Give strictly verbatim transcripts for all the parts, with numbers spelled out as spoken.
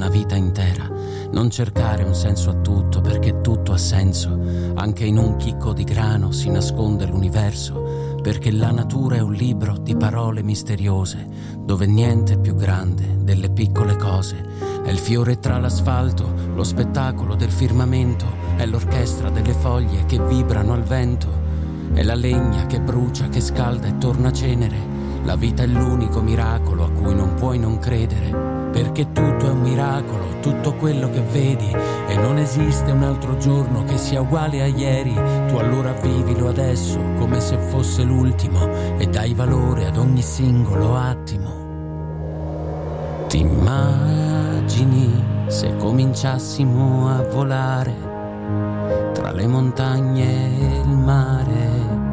una vita intera. Non cercare un senso a tutto, perché tutto ha senso. Anche in un chicco di grano si nasconde l'universo, perché la natura è un libro di parole misteriose, dove niente è più grande delle piccole cose. È il fiore tra l'asfalto, lo spettacolo del firmamento, è l'orchestra delle foglie che vibrano al vento, è la legna che brucia, che scalda e torna cenere. La vita è l'unico miracolo a cui non puoi non credere, perché tutto è un miracolo, tutto quello che vedi, e non esiste un altro giorno che sia uguale a ieri. Tu allora vivilo adesso come se fosse l'ultimo e dai valore ad ogni singolo attimo. Ti immagini se cominciassimo a volare tra le montagne e il mare?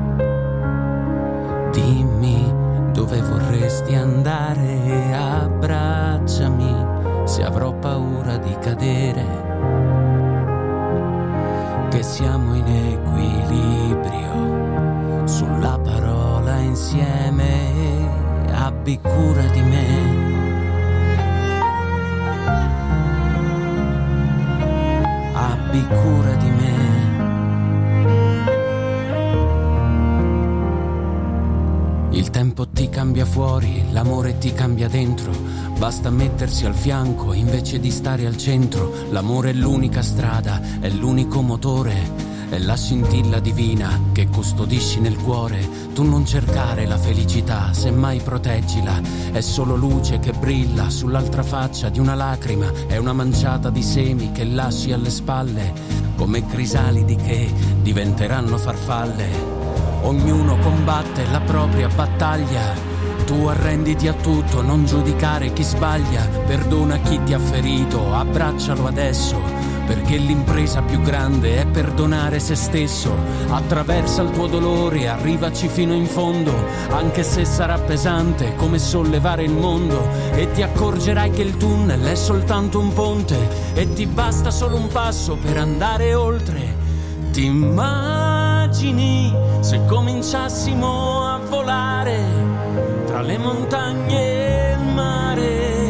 Dimmi dove vorresti andare, abbracciami se avrò paura di cadere, che siamo in equilibrio sulla parola insieme, abbi cura di me. Abbi cura di me. Il tempo ti cambia fuori, l'amore ti cambia dentro. Basta mettersi al fianco invece di stare al centro. L'amore è l'unica strada, è l'unico motore, è la scintilla divina che custodisci nel cuore. Tu non cercare la felicità, semmai proteggila. È solo luce che brilla sull'altra faccia di una lacrima. È una manciata di semi che lasci alle spalle, come crisalidi che diventeranno farfalle. Ognuno combatte la propria battaglia. Tu arrenditi a tutto, non giudicare chi sbaglia. Perdona chi ti ha ferito, abbraccialo adesso, perché l'impresa più grande è perdonare se stesso. Attraversa il tuo dolore, arrivaci fino in fondo, anche se sarà pesante come sollevare il mondo. E ti accorgerai che il tunnel è soltanto un ponte, e ti basta solo un passo per andare oltre. Ti immagini se cominciassimo a volare tra le montagne e il mare?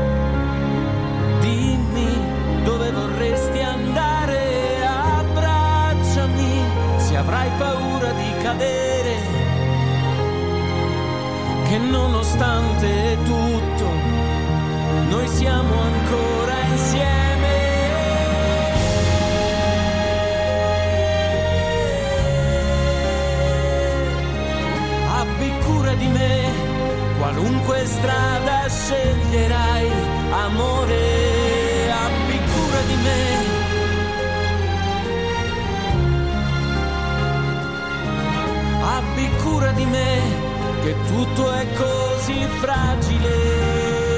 Dimmi dove vorresti andare, abbracciami se avrai paura di cadere, che nonostante tutto noi siamo ancora insieme. Abbi cura di me, qualunque strada sceglierai, amore, abbi cura di me. Abbi cura di me, che tutto è così fragile.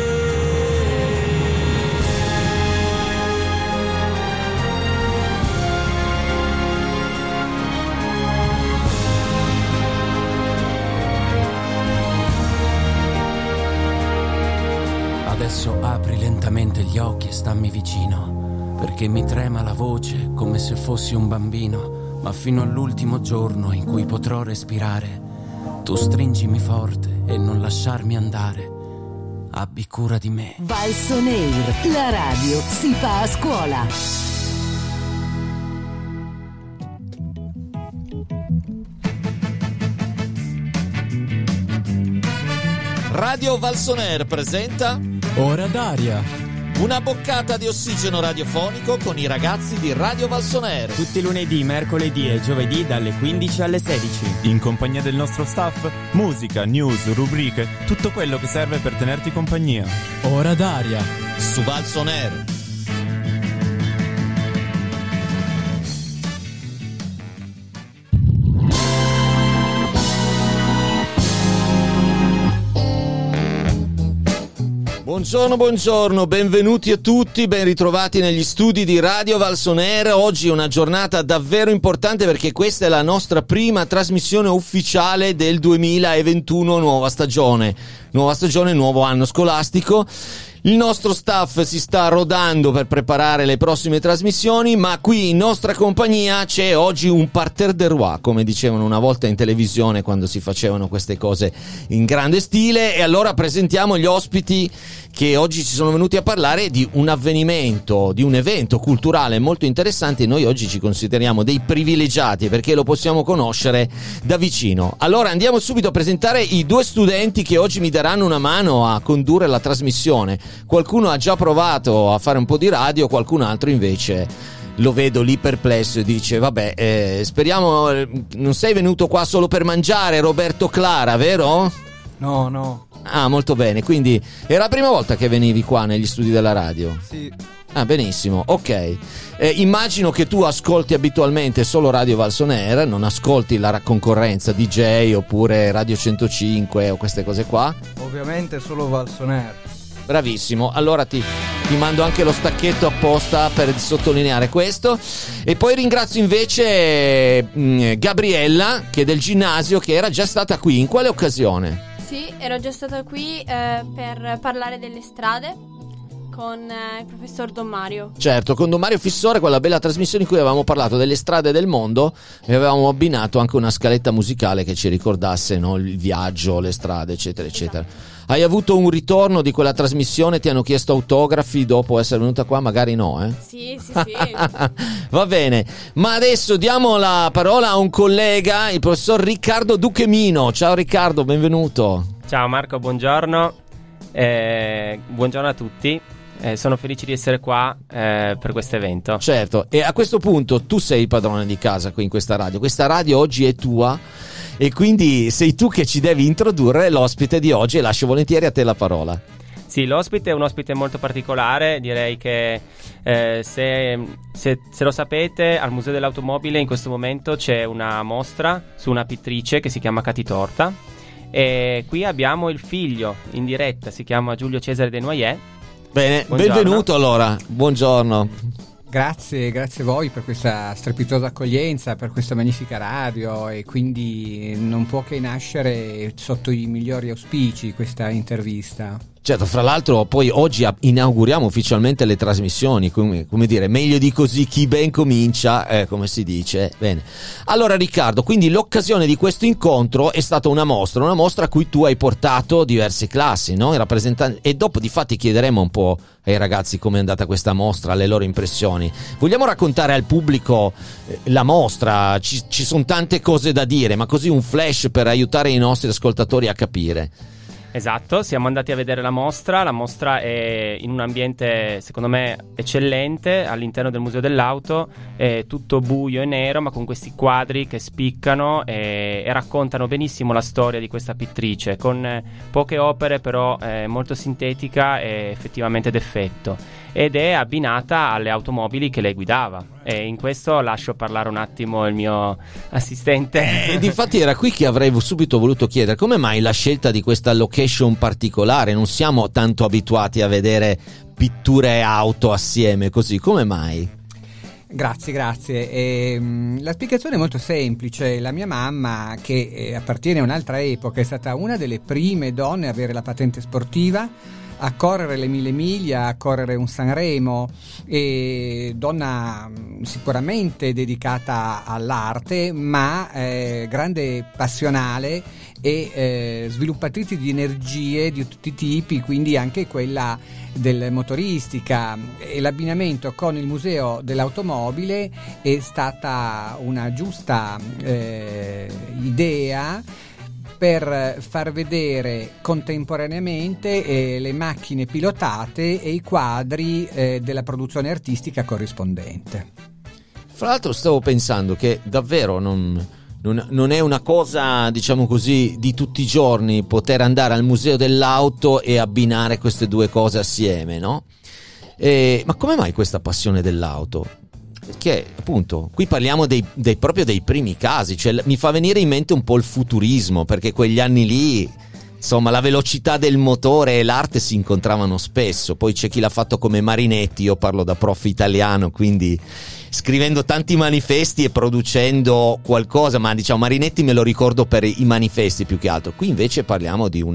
Adesso apri lentamente gli occhi e stammi vicino, perché mi trema la voce come se fossi un bambino, ma fino all'ultimo giorno in cui potrò respirare, tu stringimi forte e non lasciarmi andare. Abbi cura di me. Valsonair, la radio si fa a scuola. Radio Valsonair presenta Ora d'aria, una boccata di ossigeno radiofonico con i ragazzi di Radio Valsonair. tutti i lunedì, mercoledì e giovedì dalle quindici alle sedici. In compagnia del nostro staff, musica, news, rubriche, tutto quello che serve per tenerti compagnia. Ora d'aria su Valsonair. Buongiorno, buongiorno, benvenuti a tutti, ben ritrovati negli studi di Radio Valsonair. Oggi è una giornata davvero importante perché questa è la nostra prima trasmissione ufficiale del duemilaventuno, nuova stagione, nuova stagione, nuovo anno scolastico. Il nostro staff si sta rodando per preparare le prossime trasmissioni, ma qui in nostra compagnia c'è oggi un parterre de roi, come dicevano una volta in televisione quando si facevano queste cose in grande stile. E allora presentiamo gli ospiti che oggi ci sono venuti a parlare di un avvenimento, di un evento culturale molto interessante. Noi oggi ci consideriamo dei privilegiati perché lo possiamo conoscere da vicino. Allora andiamo subito a presentare i due studenti che oggi mi daranno una mano a condurre la trasmissione. Qualcuno ha già provato a fare un po' di radio, qualcun altro invece lo vedo lì perplesso e dice vabbè, eh, speriamo, non sei venuto qua solo per mangiare, Roberto Clara, vero? No, no. Ah, molto bene, quindi era la prima volta che venivi qua negli studi della radio? Sì. Ah, benissimo, ok. Eh, immagino che tu ascolti abitualmente solo Radio Valsonair, non ascolti la concorrenza D J oppure Radio centocinque o queste cose qua? Ovviamente solo Valsonair. Bravissimo, allora ti, ti mando anche lo stacchetto apposta per sottolineare questo. E poi ringrazio invece mh, Gabriella, che è del ginnasio, che era già stata qui. In quale occasione? Sì, ero già stata qui eh, per parlare delle strade con eh, il professor Don Mario. Certo, con Don Mario Fissore, quella bella trasmissione in cui avevamo parlato delle strade del mondo e avevamo abbinato anche una scaletta musicale che ci ricordasse, no, il viaggio, le strade, eccetera, eccetera. Esatto. Hai avuto un ritorno di quella trasmissione? Ti hanno chiesto autografi dopo essere venuta qua? Magari no, eh? Sì, sì, sì. Va bene, ma adesso diamo la parola a un collega, il professor Riccardo Duchemino. Ciao Riccardo, benvenuto. Ciao Marco, buongiorno. Eh, buongiorno a tutti. Eh, sono felice di essere qua eh, per questo evento. Certo, e a questo punto tu sei il padrone di casa qui in questa radio. Questa radio oggi è tua e quindi sei tu che ci devi introdurre l'ospite di oggi e lascio volentieri a te la parola. Sì, l'ospite è un ospite molto particolare. Direi che eh, se, se, se lo sapete, al Museo dell'Automobile in questo momento c'è una mostra su una pittrice che si chiama Cati Torta. E qui abbiamo il figlio in diretta, si chiama Giulio Cesare Desnoyers. Bene, buongiorno. Benvenuto allora, buongiorno. Grazie, grazie a voi per questa strepitosa accoglienza, per questa magnifica radio, e quindi non può che nascere sotto i migliori auspici questa intervista. Certo, fra l'altro poi oggi inauguriamo ufficialmente le trasmissioni, come, come dire, meglio di così chi ben comincia, eh, come si dice. Bene. Allora Riccardo, quindi l'occasione di questo incontro è stata una mostra, una mostra a cui tu hai portato diverse classi, no? I rappresentanti, e dopo di fatti chiederemo un po' ai ragazzi come è andata questa mostra, le loro impressioni. Vogliamo raccontare al pubblico eh, la mostra? Ci, ci sono tante cose da dire, ma così un flash per aiutare i nostri ascoltatori a capire. Esatto, siamo andati a vedere la mostra. La mostra è in un ambiente secondo me eccellente all'interno del Museo dell'Auto, è tutto buio e nero ma con questi quadri che spiccano e, e raccontano benissimo la storia di questa pittrice, con eh, poche opere però eh, molto sintetica e effettivamente d'effetto, ed è abbinata alle automobili che lei guidava. E in questo lascio parlare un attimo il mio assistente. E difatti era qui che avrei subito voluto chiedere come mai la scelta di questa location particolare. Non siamo tanto abituati a vedere pitture e auto assieme così, come mai? Grazie, grazie. E, mh, la spiegazione è molto semplice. La mia mamma, che eh, appartiene a un'altra epoca, è stata una delle prime donne a avere la patente sportiva, a correre le mille miglia, a correre un Sanremo, e donna sicuramente dedicata all'arte, ma eh, grande passionale e eh, sviluppatrice di energie di tutti i tipi, quindi anche quella del motoristica. E l'abbinamento con il Museo dell'Automobile è stata una giusta eh, idea per far vedere contemporaneamente eh, le macchine pilotate e i quadri eh, della produzione artistica corrispondente. Fra l'altro stavo pensando che davvero non, non, non è una cosa, diciamo così, di tutti i giorni poter andare al Museo dell'Auto e abbinare queste due cose assieme, no? E, ma come mai questa passione dell'auto? Perché appunto qui parliamo dei, dei proprio dei primi casi, cioè mi fa venire in mente un po' il futurismo, perché quegli anni lì, insomma, la velocità del motore e l'arte si incontravano spesso. Poi c'è chi l'ha fatto come Marinetti, io parlo da prof italiano, quindi scrivendo tanti manifesti e producendo qualcosa, ma diciamo Marinetti me lo ricordo per i manifesti più che altro. Qui invece parliamo di una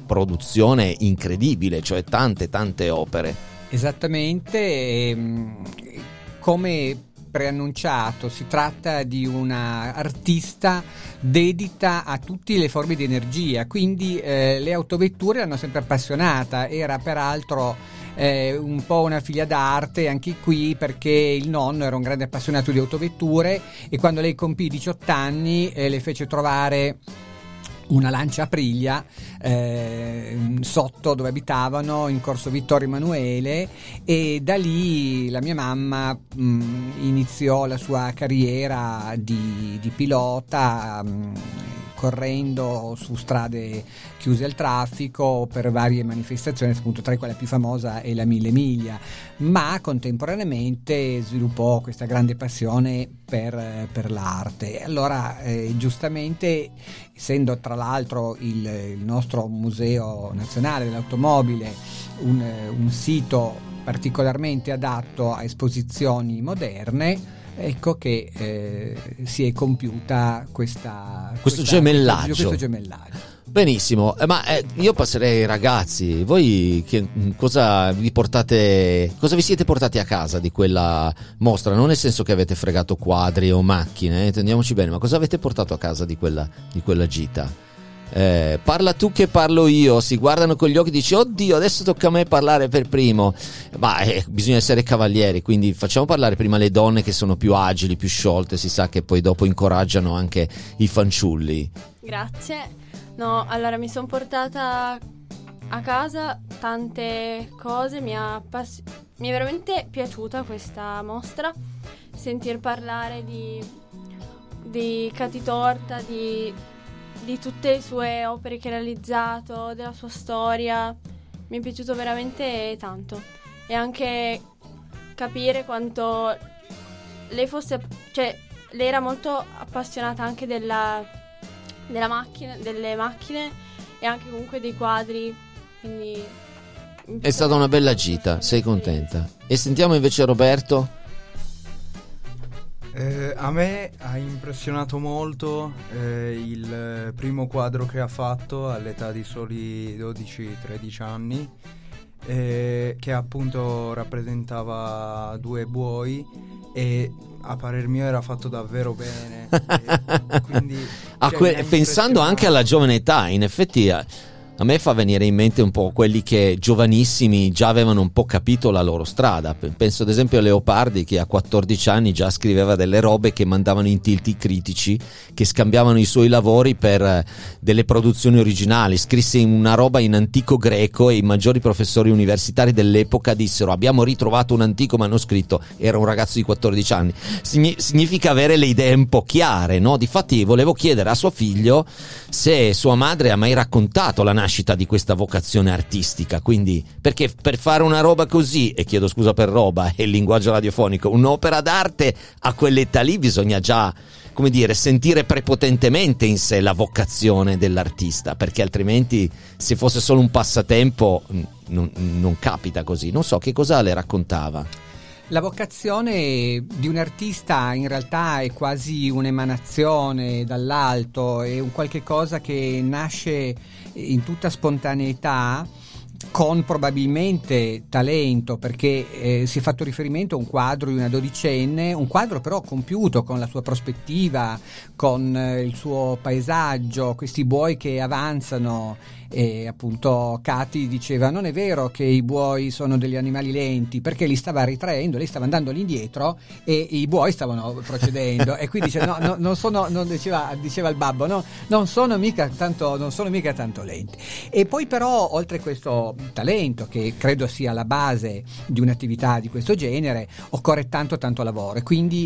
produzione incredibile, cioè tante tante opere. Esattamente, ehm, come preannunciato, si tratta di una artista dedita a tutte le forme di energia, quindi eh, le autovetture l'hanno sempre appassionata, era peraltro eh, un po' una figlia d'arte anche qui, perché il nonno era un grande appassionato di autovetture e quando lei compì diciotto anni eh, le fece trovare una Lancia Aprilia eh, sotto dove abitavano in corso Vittorio Emanuele, e da lì la mia mamma mh, iniziò la sua carriera di, di pilota mh, correndo su strade chiuse al traffico per varie manifestazioni, appunto tra le quali la più famosa è la Mille Miglia, ma contemporaneamente sviluppò questa grande passione per, per l'arte. Allora eh, giustamente, essendo tra l'altro il, il nostro Museo Nazionale dell'Automobile un, un sito particolarmente adatto a esposizioni moderne, ecco che eh, si è compiuta questa, questo, questa, gemellaggio. Questo, questo gemellaggio. Benissimo, eh, ma eh, io passerei ai ragazzi. Voi che, cosa vi portate, cosa vi siete portati a casa di quella mostra? Non nel senso che avete fregato quadri o macchine, eh, intendiamoci bene, ma cosa avete portato a casa di quella, di quella gita? Eh, parla tu che parlo io, si guardano con gli occhi e dici oddio adesso tocca a me parlare per primo, ma eh, bisogna essere cavalieri, quindi facciamo parlare prima le donne che sono più agili, più sciolte, si sa che poi dopo incoraggiano anche i fanciulli. Grazie. No, allora mi sono portata a casa tante cose, mi, ha appass- mi è veramente piaciuta questa mostra, sentir parlare di, di Cati Torta, di, di tutte le sue opere che ha realizzato, della sua storia, mi è piaciuto veramente tanto, e anche capire quanto lei fosse, cioè lei era molto appassionata anche della, della macchina, delle macchine e anche comunque dei quadri, quindi è stata una bella gita, sei contenta? E sentiamo invece Roberto. Eh, a me ha impressionato molto eh, il primo quadro che ha fatto all'età di soli dodici tredici anni, eh, che appunto rappresentava due buoi e a parer mio era fatto davvero bene. E quindi, a cioè, que- pensando anche alla giovane età, in effetti a, a me fa venire in mente un po' quelli che giovanissimi già avevano un po' capito la loro strada. Penso ad esempio a Leopardi, che a quattordici anni già scriveva delle robe che mandavano in tilt i critici, che scambiavano i suoi lavori per delle produzioni originali. Scrisse una roba in antico greco e i maggiori professori universitari dell'epoca dissero abbiamo ritrovato un antico manoscritto. Era un ragazzo di quattordici anni. Sign- significa avere le idee un po' chiare, no? Difatti volevo chiedere a suo figlio se sua madre ha mai raccontato la nascita di questa vocazione artistica, quindi perché per fare una roba così, e chiedo scusa per roba e il linguaggio radiofonico, un'opera d'arte a quell'età lì bisogna già, come dire, sentire prepotentemente in sé la vocazione dell'artista, perché altrimenti se fosse solo un passatempo non, non capita così. Non so che cosa le raccontava. La vocazione di un artista in realtà è quasi un'emanazione dall'alto, è un qualche cosa che nasce in tutta spontaneità, con probabilmente talento, perché eh, si è fatto riferimento a un quadro di una dodicenne, un quadro però compiuto con la sua prospettiva, con eh, il suo paesaggio, questi buoi che avanzano. E appunto Cati diceva non è vero che i buoi sono degli animali lenti, perché li stava ritraendo, lei stava andando all'indietro e i buoi stavano procedendo e quindi dice no, no non sono, non diceva, diceva il babbo no, non sono mica tanto non sono mica tanto lenti. E poi però oltre questo talento, che credo sia la base di un'attività di questo genere, occorre tanto tanto lavoro, e quindi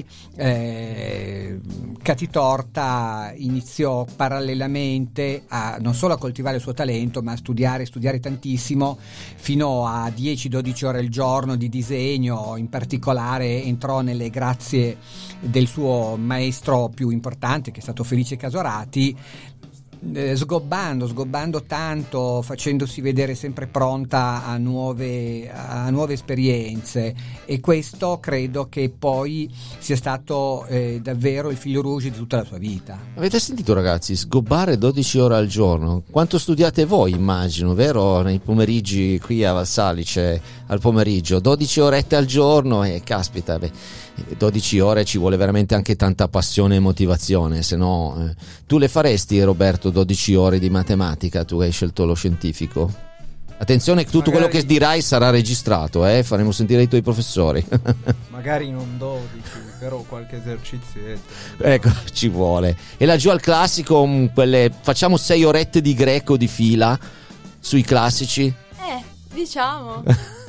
eh, Cati Torta iniziò parallelamente a non solo a coltivare il suo talento, ma a studiare, studiare tantissimo, fino a dieci dodici ore al giorno di disegno. In particolare entrò nelle grazie del suo maestro più importante, che è stato Felice Casorati, eh, sgobbando, sgobbando tanto, facendosi vedere sempre pronta a nuove, a nuove esperienze, e questo credo che poi sia stato eh, davvero il fil rouge di tutta la sua vita. Avete sentito, ragazzi? Sgobbare dodici ore al giorno. Quanto studiate voi, immagino, vero? Nei pomeriggi qui a Valsalice, al pomeriggio, dodici orette al giorno, e caspita, beh, dodici ore ci vuole veramente anche tanta passione e motivazione, se no eh. Tu le faresti, Roberto, dodici ore di matematica? Tu hai scelto lo scientifico. Attenzione, tutto magari... quello che dirai sarà registrato, eh? Faremo sentire i tuoi professori. Magari non dodici, però qualche esercizietto. Ecco, ci vuole. E laggiù al classico, quelle, facciamo sei orette di greco di fila sui classici? Eh, diciamo.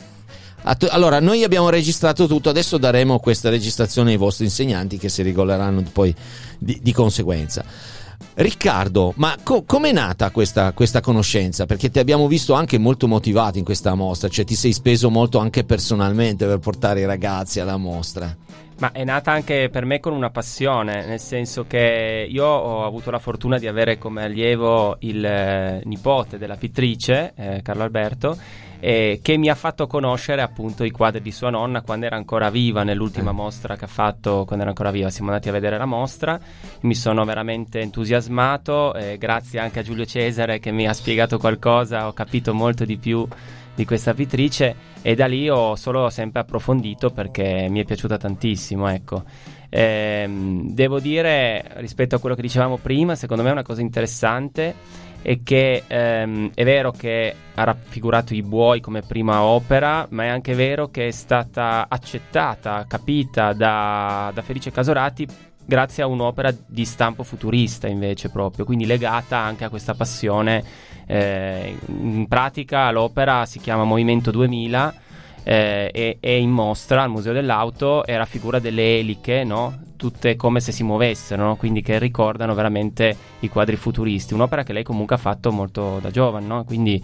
Allora, noi abbiamo registrato tutto, adesso daremo questa registrazione ai vostri insegnanti che si regoleranno poi di, di conseguenza. Riccardo, ma co- com'è nata questa, questa conoscenza? Perché ti abbiamo visto anche molto motivato in questa mostra, cioè ti sei speso molto anche personalmente per portare i ragazzi alla mostra. Ma è nata anche per me con una passione, nel senso che io ho avuto la fortuna di avere come allievo il eh, nipote della pittrice, eh, Carlo Alberto, eh, che mi ha fatto conoscere appunto i quadri di sua nonna quando era ancora viva, nell'ultima eh. mostra che ha fatto quando era ancora viva. Siamo andati a vedere la mostra, mi sono veramente entusiasmato, eh, grazie anche a Giulio Cesare che mi ha spiegato qualcosa, ho capito molto di più di questa pittrice, e da lì ho solo sempre approfondito perché mi è piaciuta tantissimo, ecco. Ehm, devo dire, rispetto a quello che dicevamo prima, secondo me è una cosa interessante è che ehm, è vero che ha raffigurato i buoi come prima opera, ma è anche vero che è stata accettata, capita da, da Felice Casorati grazie a un'opera di stampo futurista invece, proprio, quindi legata anche a questa passione. Eh, in pratica l'opera si chiama Movimento duemila, eh, e è in mostra al Museo dell'Auto e raffigura delle eliche, no? Tutte come se si muovessero, no? Quindi che ricordano veramente i quadri futuristi, un'opera che lei comunque ha fatto molto da giovane, no? Quindi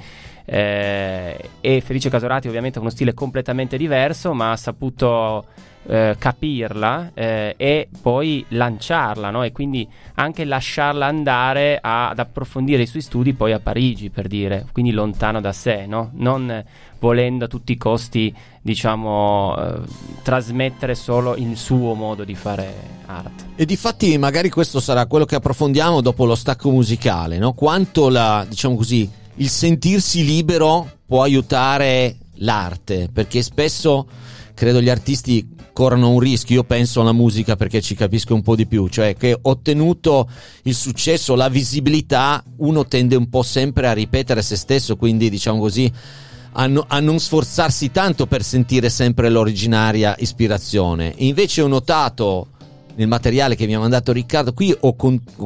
eh, e Felice Casorati ovviamente ha uno stile completamente diverso, ma ha saputo Eh, capirla eh, e poi lanciarla, no? E quindi anche lasciarla andare a, ad approfondire i suoi studi poi a Parigi, per dire, quindi lontano da sé, no? Non eh, volendo a tutti i costi, diciamo, eh, trasmettere solo il suo modo di fare arte. E difatti magari questo sarà quello che approfondiamo dopo lo stacco musicale, no? Quanto la, diciamo così, il sentirsi libero può aiutare l'arte, perché spesso credo gli artisti corrono un rischio. Io penso alla musica perché ci capisco un po' di più, cioè che ottenuto il successo, la visibilità, uno tende un po' sempre a ripetere se stesso, quindi diciamo così a, no, a non sforzarsi tanto per sentire sempre l'originaria ispirazione. Invece ho notato nel materiale che mi ha mandato Riccardo qui, ho, con, ho,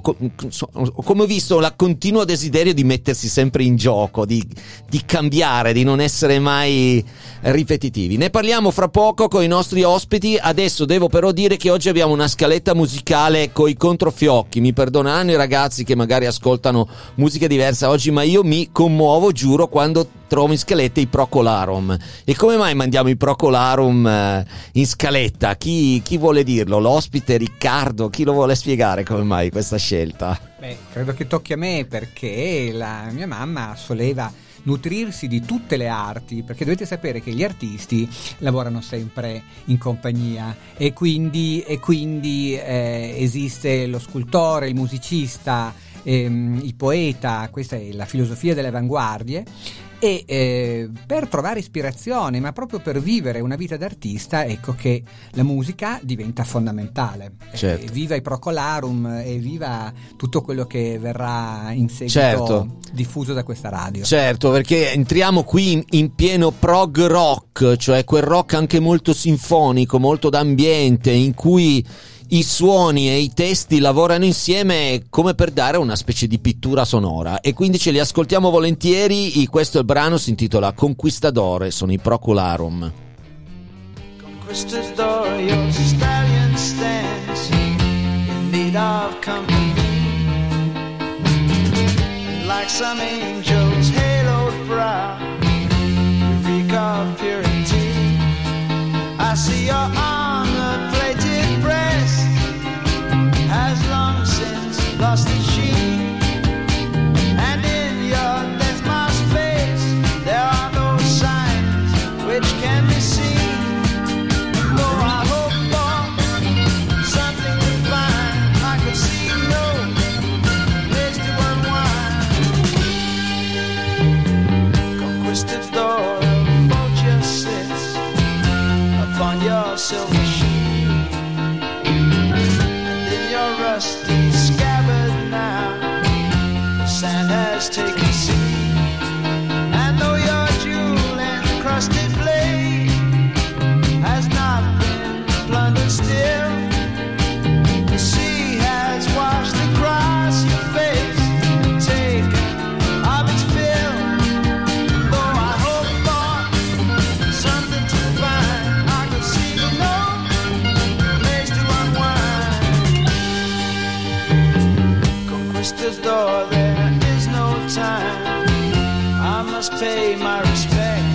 ho come ho visto la continuo desiderio di mettersi sempre in gioco, di, di cambiare, di non essere mai ripetitivi. Ne parliamo fra poco con i nostri ospiti. Adesso devo però dire che oggi abbiamo una scaletta musicale coi controfiocchi. Mi perdoneranno i ragazzi che magari ascoltano musica diversa oggi, ma io mi commuovo, giuro, quando trovo in scaletta i Procolarum. E come mai mandiamo i Procolarum eh, in scaletta? Chi, chi vuole dirlo? L'ospite, Riccardo? Chi lo vuole spiegare come mai questa scelta? Beh, credo che tocchi a me, perché la mia mamma soleva nutrirsi di tutte le arti, perché dovete sapere che gli artisti lavorano sempre in compagnia, e quindi, e quindi eh, esiste lo scultore, il musicista, ehm, il poeta. Questa è la filosofia delle avanguardie. E eh, per trovare ispirazione, ma proprio per vivere una vita d'artista, ecco che la musica diventa fondamentale. Certo. Eh, viva i Procolarum e viva tutto quello che verrà in seguito, certo, diffuso da questa radio. Certo, perché entriamo qui in, in pieno prog rock, cioè quel rock anche molto sinfonico, molto d'ambiente, in cui i suoni e i testi lavorano insieme come per dare una specie di pittura sonora, e quindi ce li ascoltiamo volentieri. Questo è il brano, si intitola Conquistadore, sono i Procolarum. Conquistador, your stallion stands in need of company, like some angel's haloed brow, you reek of purity. I see your armor-plated breast has long since lost its sheen. Quistis door, a vulture sits upon your silver sheet, and in your rusty scabbard now the sand has taken seat. And though your jewel encrusted blade has not been plundered still, the sea has washed across your face and taken of its fill. Though I hope for something to find, I could see no place to unwind. Conquista's door, there is no time, I must pay my respect.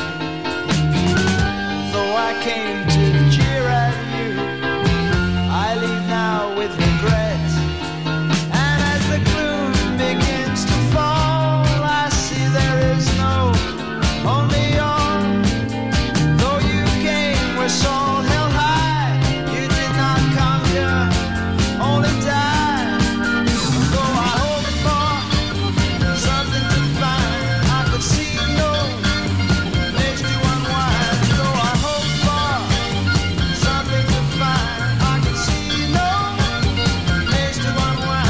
Though I came to jeer at you, I leave now with regret. And as the gloom begins to fall, I see there is no only on. Though you came with soul held high, you did not come here, only die. Though I hope for something to find, I could see no place to unwind. Though I hope for something to find, I could see no place to unwind.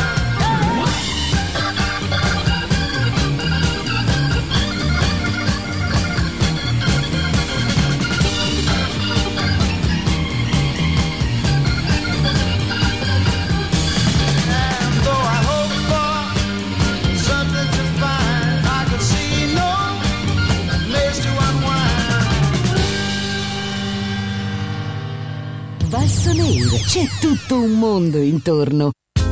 And though I hope for something to find, I could see no place to unwind. Valsonair, c'è tutto un mondo intorno.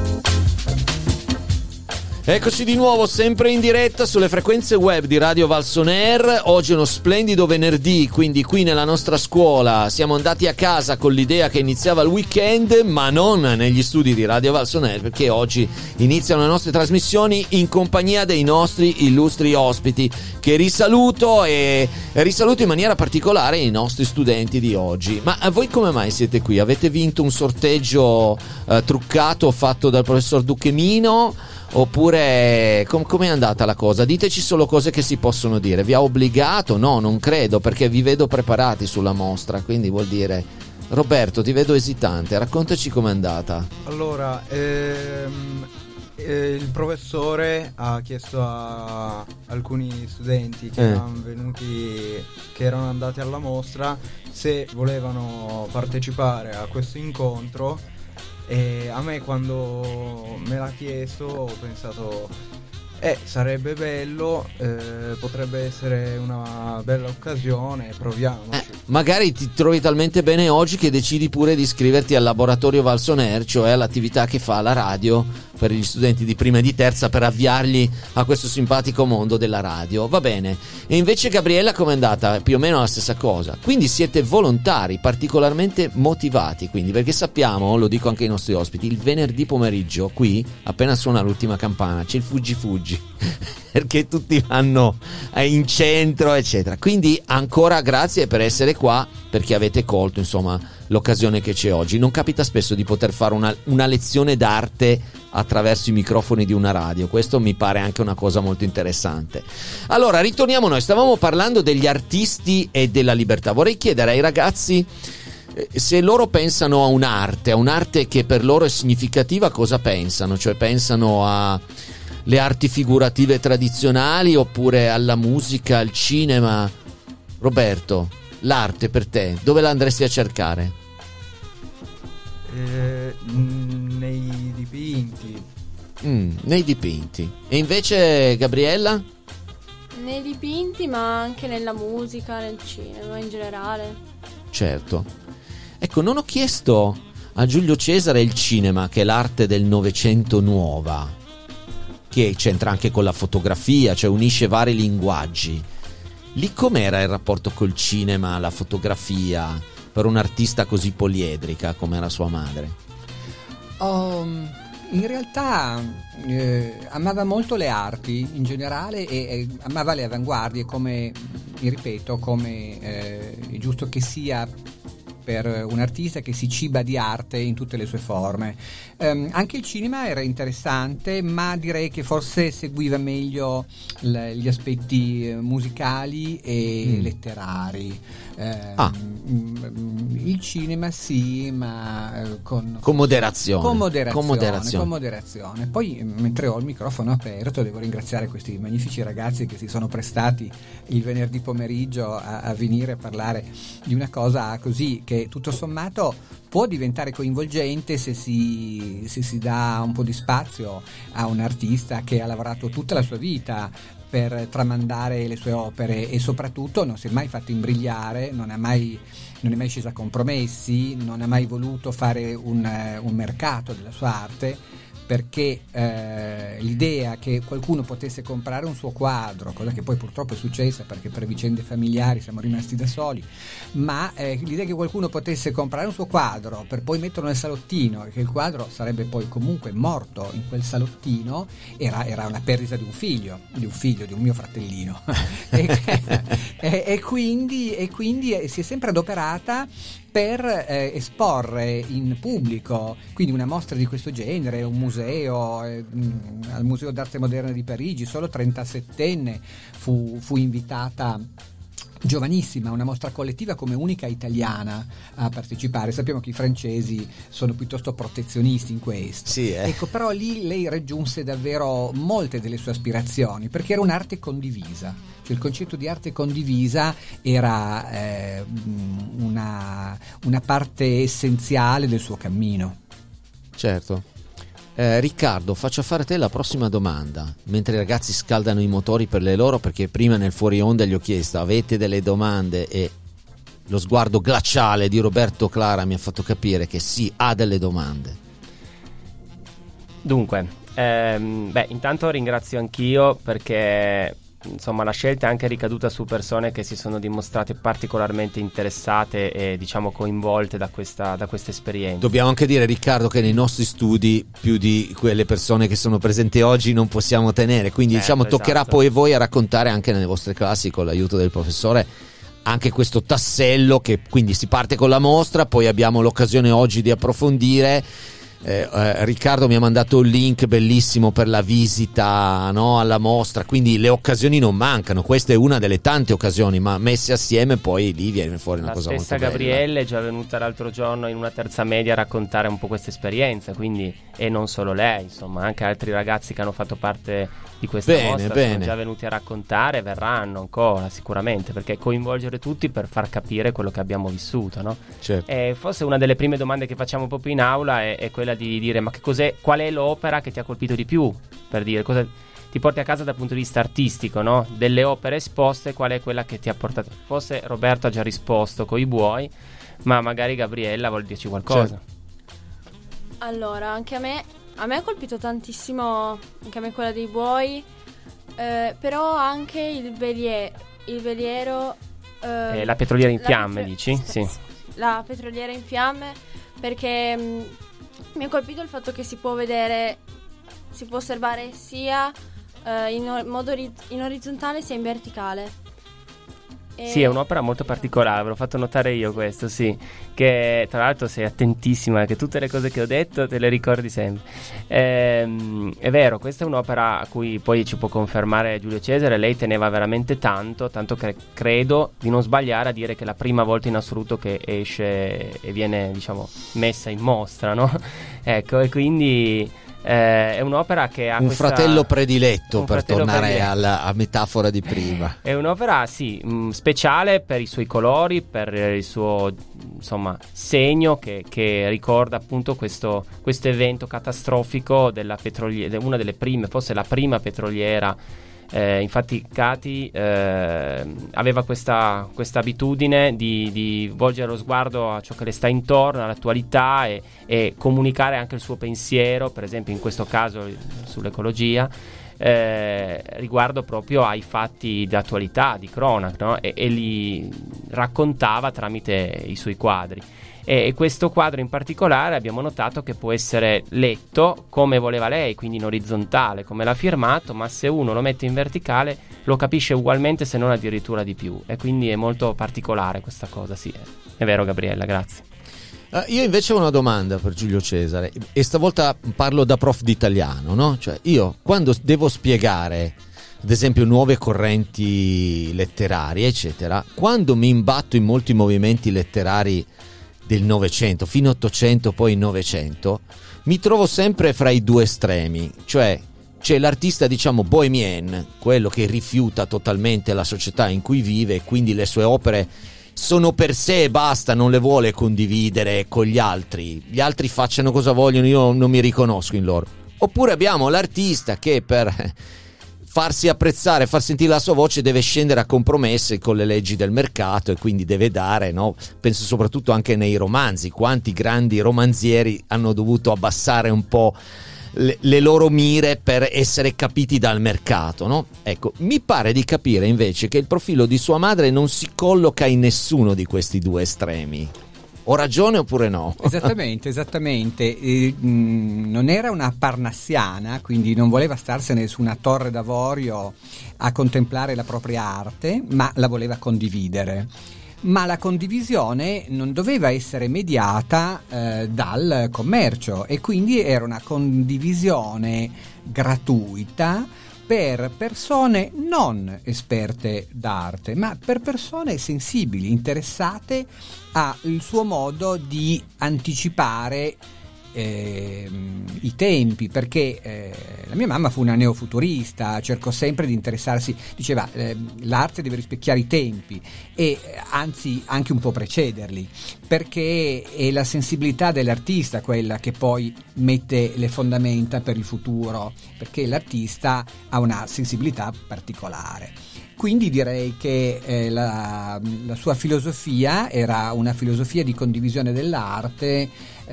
Eccoci di nuovo, sempre in diretta sulle frequenze web di Radio Valsonair. Oggi è uno splendido venerdì, quindi qui nella nostra scuola siamo andati a casa con l'idea che iniziava il weekend, ma non negli studi di Radio Valsonair, perché oggi iniziano le nostre trasmissioni in compagnia dei nostri illustri ospiti, che risaluto e risaluto in maniera particolare i nostri studenti di oggi. Ma a voi come mai siete qui? Avete vinto un sorteggio eh, truccato fatto dal professor Duchemino? Oppure com- com'è andata la cosa? Diteci solo cose che si possono dire. Vi ha obbligato? No, non credo, perché vi vedo preparati sulla mostra, quindi vuol dire... Roberto, ti vedo esitante, raccontaci com'è andata. Allora, ehm, eh, il professore ha chiesto a alcuni studenti che Eh. erano venuti, che erano andati alla mostra, se volevano partecipare a questo incontro. E a me, quando me l'ha chiesto, ho pensato eh sarebbe bello, eh, potrebbe essere una bella occasione, proviamoci. Eh, magari ti trovi talmente bene oggi che decidi pure di iscriverti al laboratorio Valsonair, cioè all'attività che fa la radio per gli studenti di prima e di terza, per avviarli a questo simpatico mondo della radio. Va bene. E invece Gabriella, com'è andata? Più o meno la stessa cosa. Quindi siete volontari, particolarmente motivati, quindi, perché sappiamo, lo dico anche ai nostri ospiti, il venerdì pomeriggio qui, appena suona l'ultima campana, c'è il fuggi fuggi perché tutti vanno in centro, eccetera. Quindi ancora grazie per essere qua, perché avete colto, insomma, l'occasione che c'è oggi. Non capita spesso di poter fare una, una lezione d'arte attraverso i microfoni di una radio. Questo mi pare anche una cosa molto interessante. Allora, ritorniamo noi. Stavamo parlando degli artisti e della libertà. Vorrei chiedere ai ragazzi eh, se loro pensano a un'arte, a un'arte che per loro è significativa, cosa pensano? Cioè pensano a le arti figurative tradizionali oppure alla musica, al cinema? Roberto, l'arte per te, dove la andresti a cercare? Eh, nei dipinti. Mm, nei dipinti. E invece Gabriella? Nei dipinti, ma anche nella musica, nel cinema in generale. Certo. Ecco, non ho chiesto a Giulio Cesare il cinema, che è l'arte del Novecento nuova, che c'entra anche con la fotografia, cioè unisce vari linguaggi. Lì com'era il rapporto col cinema, la fotografia, per un'artista così poliedrica come era sua madre? Oh, in realtà eh, amava molto le arti in generale e, e amava le avanguardie, come, mi ripeto, come eh, è giusto che sia per un artista che si ciba di arte in tutte le sue forme. Um, anche il cinema era interessante, ma direi che forse seguiva meglio l- gli aspetti musicali e mm. letterari. Eh, ah. Il cinema sì, ma eh, con, con moderazione. Con moderazione, con moderazione. Con moderazione. Poi, mentre ho il microfono aperto, devo ringraziare questi magnifici ragazzi che si sono prestati il venerdì pomeriggio a, a venire a parlare di una cosa così che tutto sommato può diventare coinvolgente se si, se si dà un po' di spazio a un artista che ha lavorato tutta la sua vita per tramandare le sue opere e soprattutto non si è mai fatto imbrigliare, non ha mai, non è mai sceso a compromessi, non ha mai voluto fare un, un mercato della sua arte, perché eh, l'idea che qualcuno potesse comprare un suo quadro, cosa che poi purtroppo è successa perché per vicende familiari siamo rimasti da soli, ma eh, l'idea che qualcuno potesse comprare un suo quadro per poi metterlo nel salottino e che il quadro sarebbe poi comunque morto in quel salottino era, era una perdita di un figlio, di un figlio, di un mio fratellino e, e, e, quindi, e quindi si è sempre adoperata per eh, esporre in pubblico, quindi una mostra di questo genere, un museo, eh, mh, al Museo d'Arte Moderna di Parigi, solo trentasettenne, fu, fu invitata giovanissima, una mostra collettiva come unica italiana a partecipare. Sappiamo che i francesi sono piuttosto protezionisti in questo. Sì, eh. Ecco, però lì lei raggiunse davvero molte delle sue aspirazioni, perché era un'arte condivisa. Cioè il concetto di arte condivisa era eh, una, una parte essenziale del suo cammino. Certo. Eh, Riccardo, faccio fare a te la prossima domanda, mentre i ragazzi scaldano i motori per le loro, perché prima nel fuori onda gli ho chiesto avete delle domande e lo sguardo glaciale di Roberto Clara mi ha fatto capire che sì, ha delle domande. Dunque, ehm, beh, intanto ringrazio anch'io perché insomma la scelta è anche ricaduta su persone che si sono dimostrate particolarmente interessate e diciamo coinvolte da questa, da questa esperienza. Dobbiamo anche dire, Riccardo, che nei nostri studi più di quelle persone che sono presenti oggi non possiamo tenere, quindi certo, diciamo toccherà esatto. poi a voi a raccontare anche nelle vostre classi con l'aiuto del professore anche questo tassello, che quindi si parte con la mostra, poi abbiamo l'occasione oggi di approfondire. Eh, eh, Riccardo mi ha mandato un link bellissimo per la visita, no, alla mostra, quindi le occasioni non mancano, questa è una delle tante occasioni, ma messe assieme poi lì viene fuori una la cosa molto stessa bella. Gabrielle è già venuta l'altro giorno in una terza media a raccontare un po' questa esperienza, quindi, e non solo lei, insomma anche altri ragazzi che hanno fatto parte di questa bene, mostra bene. sono già venuti a raccontare, verranno ancora sicuramente, perché coinvolgere tutti per far capire quello che abbiamo vissuto, no? Certo. E forse una delle prime domande che facciamo proprio in aula è, è quella di dire ma che cos'è, qual è l'opera che ti ha colpito di più, per dire cosa ti porti a casa dal punto di vista artistico, no? Delle opere esposte, qual è quella che ti ha portato? Forse Roberto ha già risposto coi buoi, ma magari Gabriella vuol dirci qualcosa. Certo. Allora, anche a me a me ha colpito tantissimo, anche a me quella dei buoi, eh, però anche il velier, il veliero eh, eh, la petroliera in la fiamme, petro- dici? Sì. La petroliera in fiamme, perché mh, mi ha colpito il fatto che si può vedere, si può osservare sia eh, in o- modo ri- in orizzontale sia in verticale. E Sì, è un'opera molto particolare, ve l'ho fatto notare io questo, sì. Che tra l'altro sei attentissima, che tutte le cose che ho detto te le ricordi sempre. Ehm, è vero, questa è un'opera a cui poi ci può confermare Giulio Cesare, lei teneva veramente tanto, tanto che credo di non sbagliare a dire che è la prima volta in assoluto che esce e viene, diciamo, messa in mostra, no? Ecco, e quindi eh, è un'opera che ha un questa... fratello prediletto, un per fratello tornare prediletto. alla a metafora di prima. È un'opera, sì, mh, speciale per i suoi colori, per il suo, insomma, segno che, che ricorda appunto questo, questo evento catastrofico della petroliera, una delle prime, forse la prima petroliera. Eh, infatti Cati eh, aveva questa, questa abitudine di, di volgere lo sguardo a ciò che le sta intorno, all'attualità e, e comunicare anche il suo pensiero, per esempio in questo caso sull'ecologia. eh, riguardo proprio ai fatti di attualità, di cronaca, no? e, e li raccontava tramite i suoi quadri. E, e questo quadro in particolare abbiamo notato che può essere letto come voleva lei, quindi in orizzontale, come l'ha firmato, ma se uno lo mette in verticale lo capisce ugualmente, se non addirittura di più, e quindi è molto particolare questa cosa. Sì, è vero, Gabriella, grazie. Uh, io invece ho una domanda per Giulio Cesare, e stavolta parlo da prof di italiano, no? Cioè, io quando devo spiegare ad esempio nuove correnti letterarie eccetera, quando mi imbatto in molti movimenti letterari del Novecento, fino Ottocento, poi Novecento, mi trovo sempre fra i due estremi, cioè c'è l'artista, diciamo, bohemien, quello che rifiuta totalmente la società in cui vive e quindi le sue opere sono per sé e basta, non le vuole condividere con gli altri, gli altri facciano cosa vogliono, io non mi riconosco in loro. Oppure abbiamo l'artista che per farsi apprezzare, far sentire la sua voce deve scendere a compromessi con le leggi del mercato e quindi deve dare, no? Penso soprattutto anche nei romanzi, quanti grandi romanzieri hanno dovuto abbassare un po' le, le loro mire per essere capiti dal mercato, no? Ecco, mi pare di capire invece che il profilo di sua madre non si colloca in nessuno di questi due estremi. Ho ragione oppure no? Esattamente, esattamente. E, mh, non era una parnassiana, quindi non voleva starsene su una torre d'avorio a contemplare la propria arte, ma la voleva condividere. Ma la condivisione non doveva essere mediata eh, dal commercio, e quindi era una condivisione gratuita per persone non esperte d'arte, ma per persone sensibili, interessate al suo modo di anticipare eh, i tempi, perché eh, la mia mamma fu una neofuturista, cercò sempre di interessarsi, diceva eh, l'arte deve rispecchiare i tempi e anzi anche un po' precederli, perché è la sensibilità dell'artista quella che poi mette le fondamenta per il futuro, perché l'artista ha una sensibilità particolare. Quindi direi che eh, la, la sua filosofia era una filosofia di condivisione dell'arte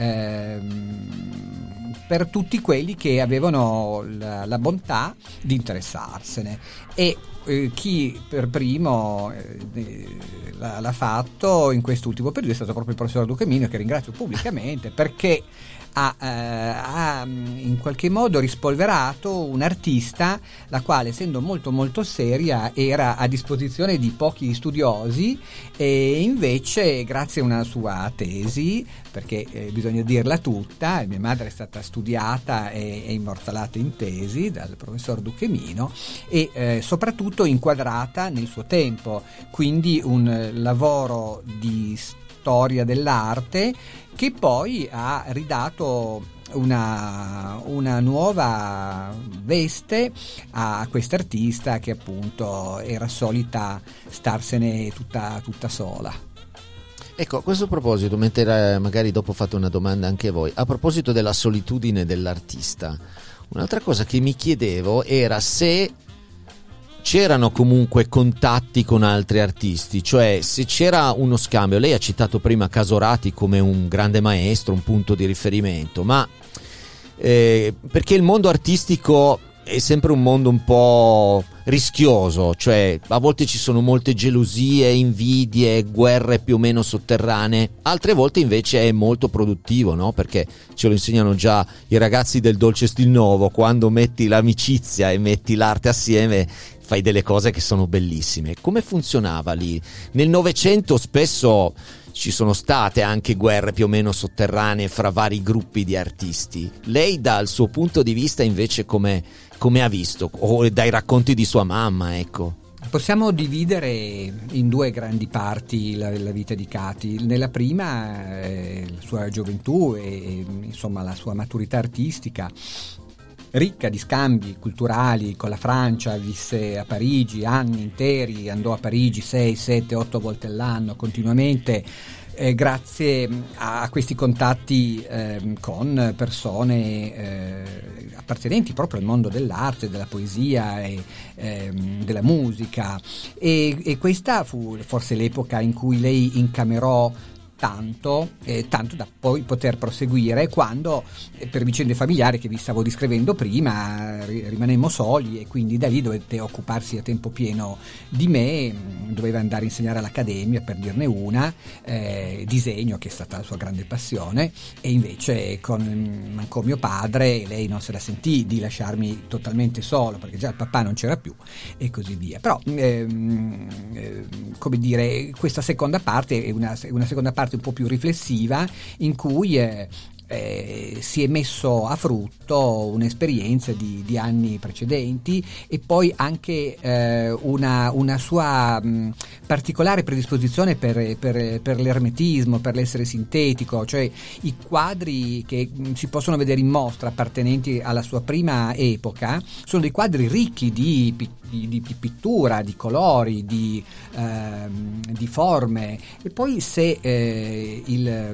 ehm, per tutti quelli che avevano la, la bontà di interessarsene, e eh, chi per primo eh, l'ha, l'ha fatto in quest'ultimo periodo è stato proprio il professor Duchemino, che ringrazio pubblicamente perché ha, eh, ha in qualche modo rispolverato un'artista la quale, essendo molto molto seria, era a disposizione di pochi studiosi, e invece grazie a una sua tesi, perché eh, bisogna dirla tutta, mia madre è stata studiata e, e immortalata in tesi dal professor Duchemino, e eh, soprattutto inquadrata nel suo tempo, quindi un lavoro di storia dell'arte che poi ha ridato una, una nuova veste a quest'artista che appunto era solita starsene tutta, tutta sola. Ecco, a questo proposito, mentre magari dopo fate una domanda anche voi, a proposito della solitudine dell'artista, un'altra cosa che mi chiedevo era se c'erano comunque contatti con altri artisti, cioè se c'era uno scambio. Lei ha citato prima Casorati come un grande maestro, un punto di riferimento, ma eh, perché il mondo artistico è sempre un mondo un po' rischioso, cioè a volte ci sono molte gelosie, invidie, guerre più o meno sotterranee, altre volte invece è molto produttivo, no? Perché ce lo insegnano già i ragazzi del Dolce Stil Novo: quando metti l'amicizia e metti l'arte assieme fai delle cose che sono bellissime. Come funzionava lì? Nel Novecento spesso ci sono state anche guerre più o meno sotterranee fra vari gruppi di artisti. Lei dal suo punto di vista invece come, come ha visto? O dai racconti di sua mamma, ecco. Possiamo dividere in due grandi parti la, la vita di Katy. Nella prima eh, la sua gioventù e insomma la sua maturità artistica, ricca di scambi culturali con la Francia, visse a Parigi anni interi, andò a Parigi sei, sette, otto volte all'anno continuamente, eh, grazie a questi contatti eh, con persone eh, appartenenti proprio al mondo dell'arte, della poesia e eh, della musica, e, e questa fu forse l'epoca in cui lei incamerò tanto, eh, tanto da poi poter proseguire quando, eh, per vicende familiari che vi stavo descrivendo prima, ri- rimanemmo soli e quindi da lì dovette occuparsi a tempo pieno di me, doveva andare a insegnare all'accademia, per dirne una, eh, disegno, che è stata la sua grande passione, e invece con mancò mio padre e lei non se la sentì di lasciarmi totalmente solo, perché già il papà non c'era più e così via. Però ehm, eh, come dire, questa seconda parte è una, una seconda parte un po' più riflessiva, in cui eh, eh, si è messo a frutto un'esperienza di, di anni precedenti e poi anche eh, una, una sua mh, particolare predisposizione per, per, per l'ermetismo, per l'essere sintetico, cioè i quadri che mh, si possono vedere in mostra appartenenti alla sua prima epoca sono dei quadri ricchi di pittura, Di, di pittura, di colori, di, ehm, di forme, e poi se eh, il, eh,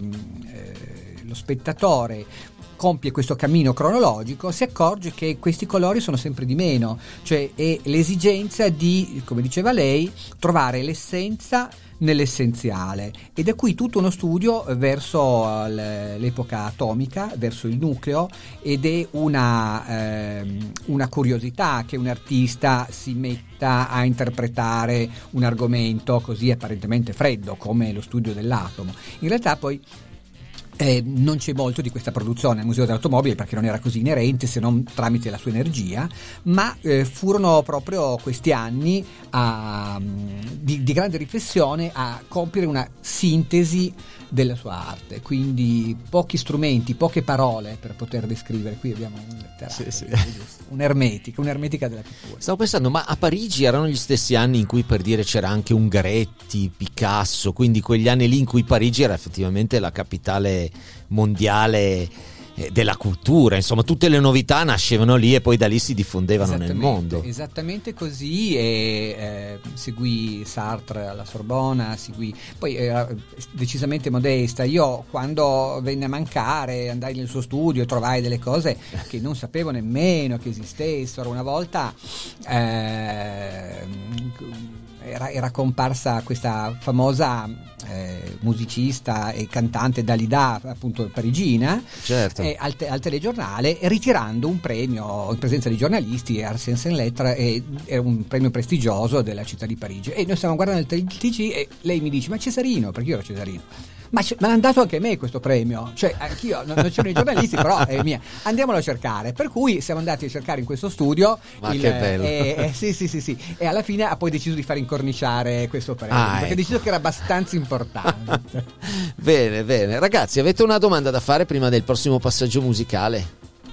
lo spettatore compie questo cammino cronologico si accorge che questi colori sono sempre di meno, cioè è l'esigenza di, come diceva lei, trovare l'essenza nell'essenziale, e da qui tutto uno studio verso l'epoca atomica, verso il nucleo, ed è una, ehm, una curiosità che un artista si metta a interpretare un argomento così apparentemente freddo come lo studio dell'atomo. In realtà poi Eh, non c'è molto di questa produzione al Museo dell'Automobile, perché non era così inerente se non tramite la sua energia, ma eh, furono proprio questi anni a, di, di grande riflessione a compiere una sintesi della sua arte, quindi pochi strumenti, poche parole per poter descrivere. Qui abbiamo un letterario, sì, sì. un'ermetica, un'ermetica della pittura. Stavo pensando, ma a Parigi erano gli stessi anni in cui, per dire, c'era anche Ungaretti, Picasso, quindi quegli anni lì in cui Parigi era effettivamente la capitale mondiale della cultura, insomma tutte le novità nascevano lì e poi da lì si diffondevano nel mondo. Esattamente così, e eh, seguì Sartre alla Sorbona, seguì, poi era decisamente modesta. Io quando venne a mancare andai nel suo studio e trovai delle cose che non sapevo nemmeno che esistessero. Una volta eh, era, era comparsa questa famosa eh, musicista e cantante Dalida, appunto parigina, certo. eh, al, te- al telegiornale, ritirando un premio in presenza di giornalisti, Ars en Lettres, e era un premio prestigioso della città di Parigi, e noi stiamo guardando il T G e lei mi dice: ma Cesarino, perché io ero Cesarino, ma me l'hanno dato anche a me questo premio, cioè anch'io, non, non c'erano i giornalisti, però è mia, andiamolo a cercare. Per cui siamo andati a cercare in questo studio, ma il, che bello, eh, eh, sì sì sì sì e alla fine ha poi deciso di far incorniciare questo premio, ah, perché ecco. ha deciso che era abbastanza importante. Bene, bene, ragazzi, avete una domanda da fare prima del prossimo passaggio musicale?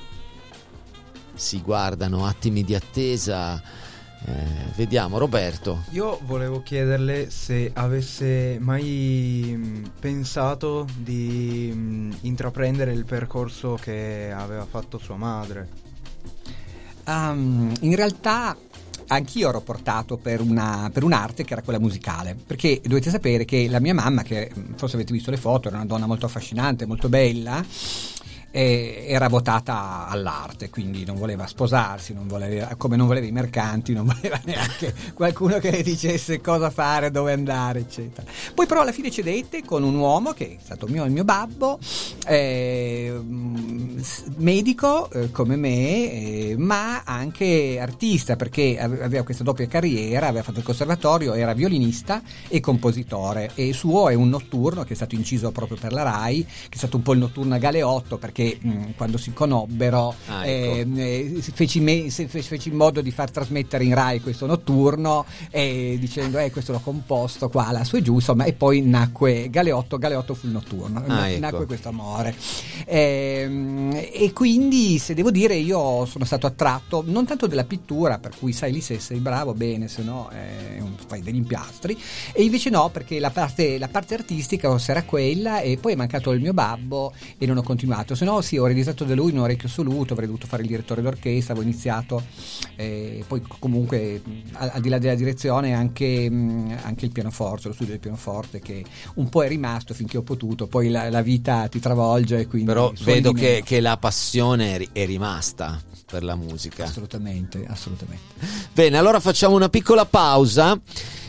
Si guardano, attimi di attesa. Eh, vediamo, Roberto. Io volevo chiederle se avesse mai mh, pensato di mh, intraprendere il percorso che aveva fatto sua madre. Um, in realtà anch'io ero portato per una per un'arte che era quella musicale, perché dovete sapere che la mia mamma, che forse avete visto le foto, era una donna molto affascinante, molto bella, e era votata all'arte, quindi non voleva sposarsi, non voleva, come non voleva i mercanti, non voleva neanche qualcuno che le dicesse cosa fare, dove andare, eccetera. Poi però alla fine cedette con un uomo che è stato mio, il mio babbo, eh, medico eh, come me, eh, ma anche artista, perché aveva questa doppia carriera, aveva fatto il conservatorio, era violinista e compositore, e il suo è un notturno che è stato inciso proprio per la Rai, che è stato un po' il notturno a Galeotto, perché Mh, quando si conobbero ah, ecco. eh, feci, me, feci in modo di far trasmettere in Rai questo notturno, eh, dicendo eh, questo l'ho composto qua, là, su e giù, insomma, e poi nacque Galeotto. Galeotto fu il notturno, ah, ecco. nacque questo amore, eh, e quindi, se devo dire, io sono stato attratto non tanto della pittura, per cui sai lì se sei bravo bene, se no eh, fai degli impiastri, e invece no, perché la parte, la parte artistica era quella, e poi è mancato il mio babbo e non ho continuato, se no sì, ho realizzato da lui un orecchio assoluto, avrei dovuto fare il direttore d'orchestra, avevo iniziato, eh, poi comunque al, al di là della direzione anche, mh, anche il pianoforte, lo studio del pianoforte, che un po' è rimasto finché ho potuto, poi la, la vita ti travolge, e quindi però vedo che, che la passione è, ri- è rimasta per la musica. Assolutamente, assolutamente. Bene, allora facciamo una piccola pausa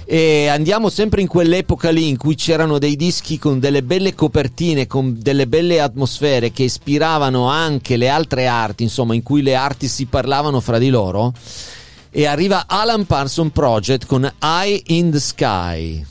E andiamo sempre in quell'epoca lì in cui c'erano dei dischi con delle belle copertine, con delle belle atmosfere che ispiravano anche le altre arti, insomma, in cui le arti si parlavano fra di loro. E arriva Alan Parsons Project con Eye in the Sky.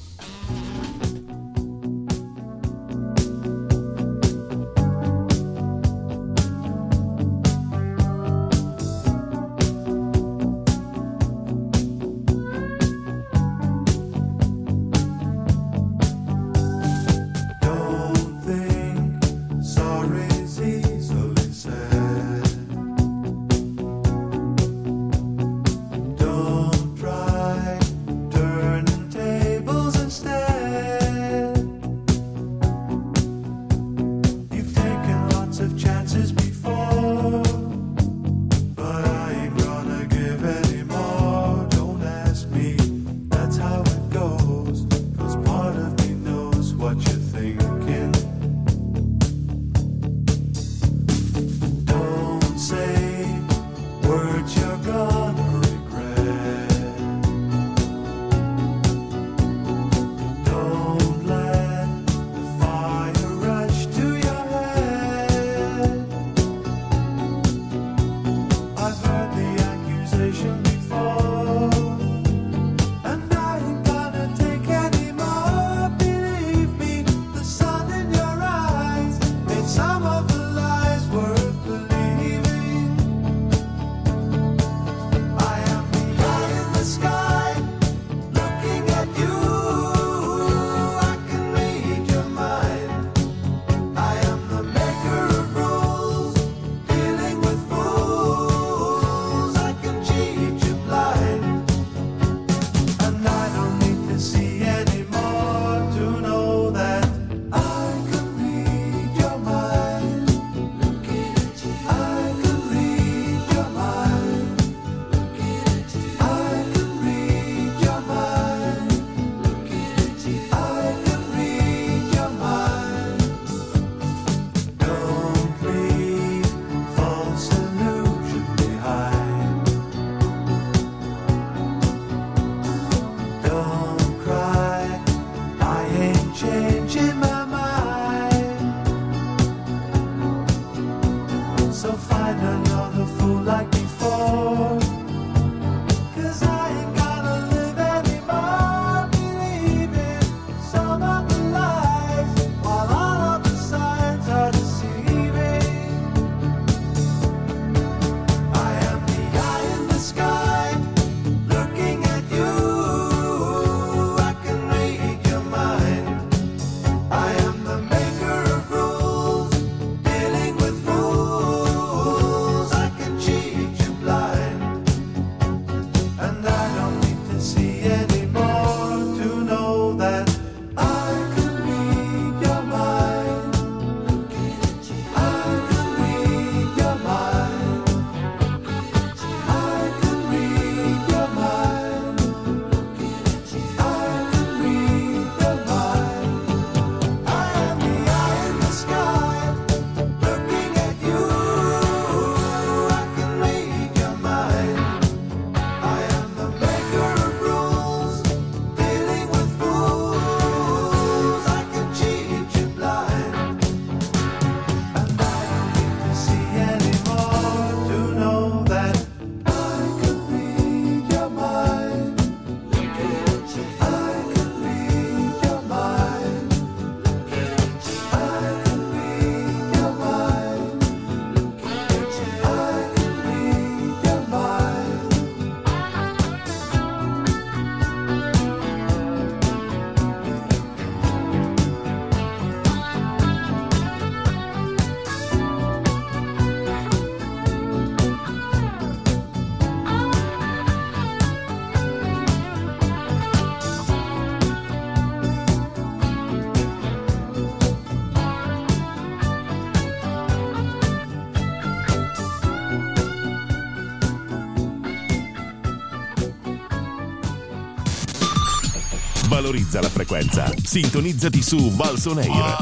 Valorizza la frequenza. Sintonizzati su Valson Air.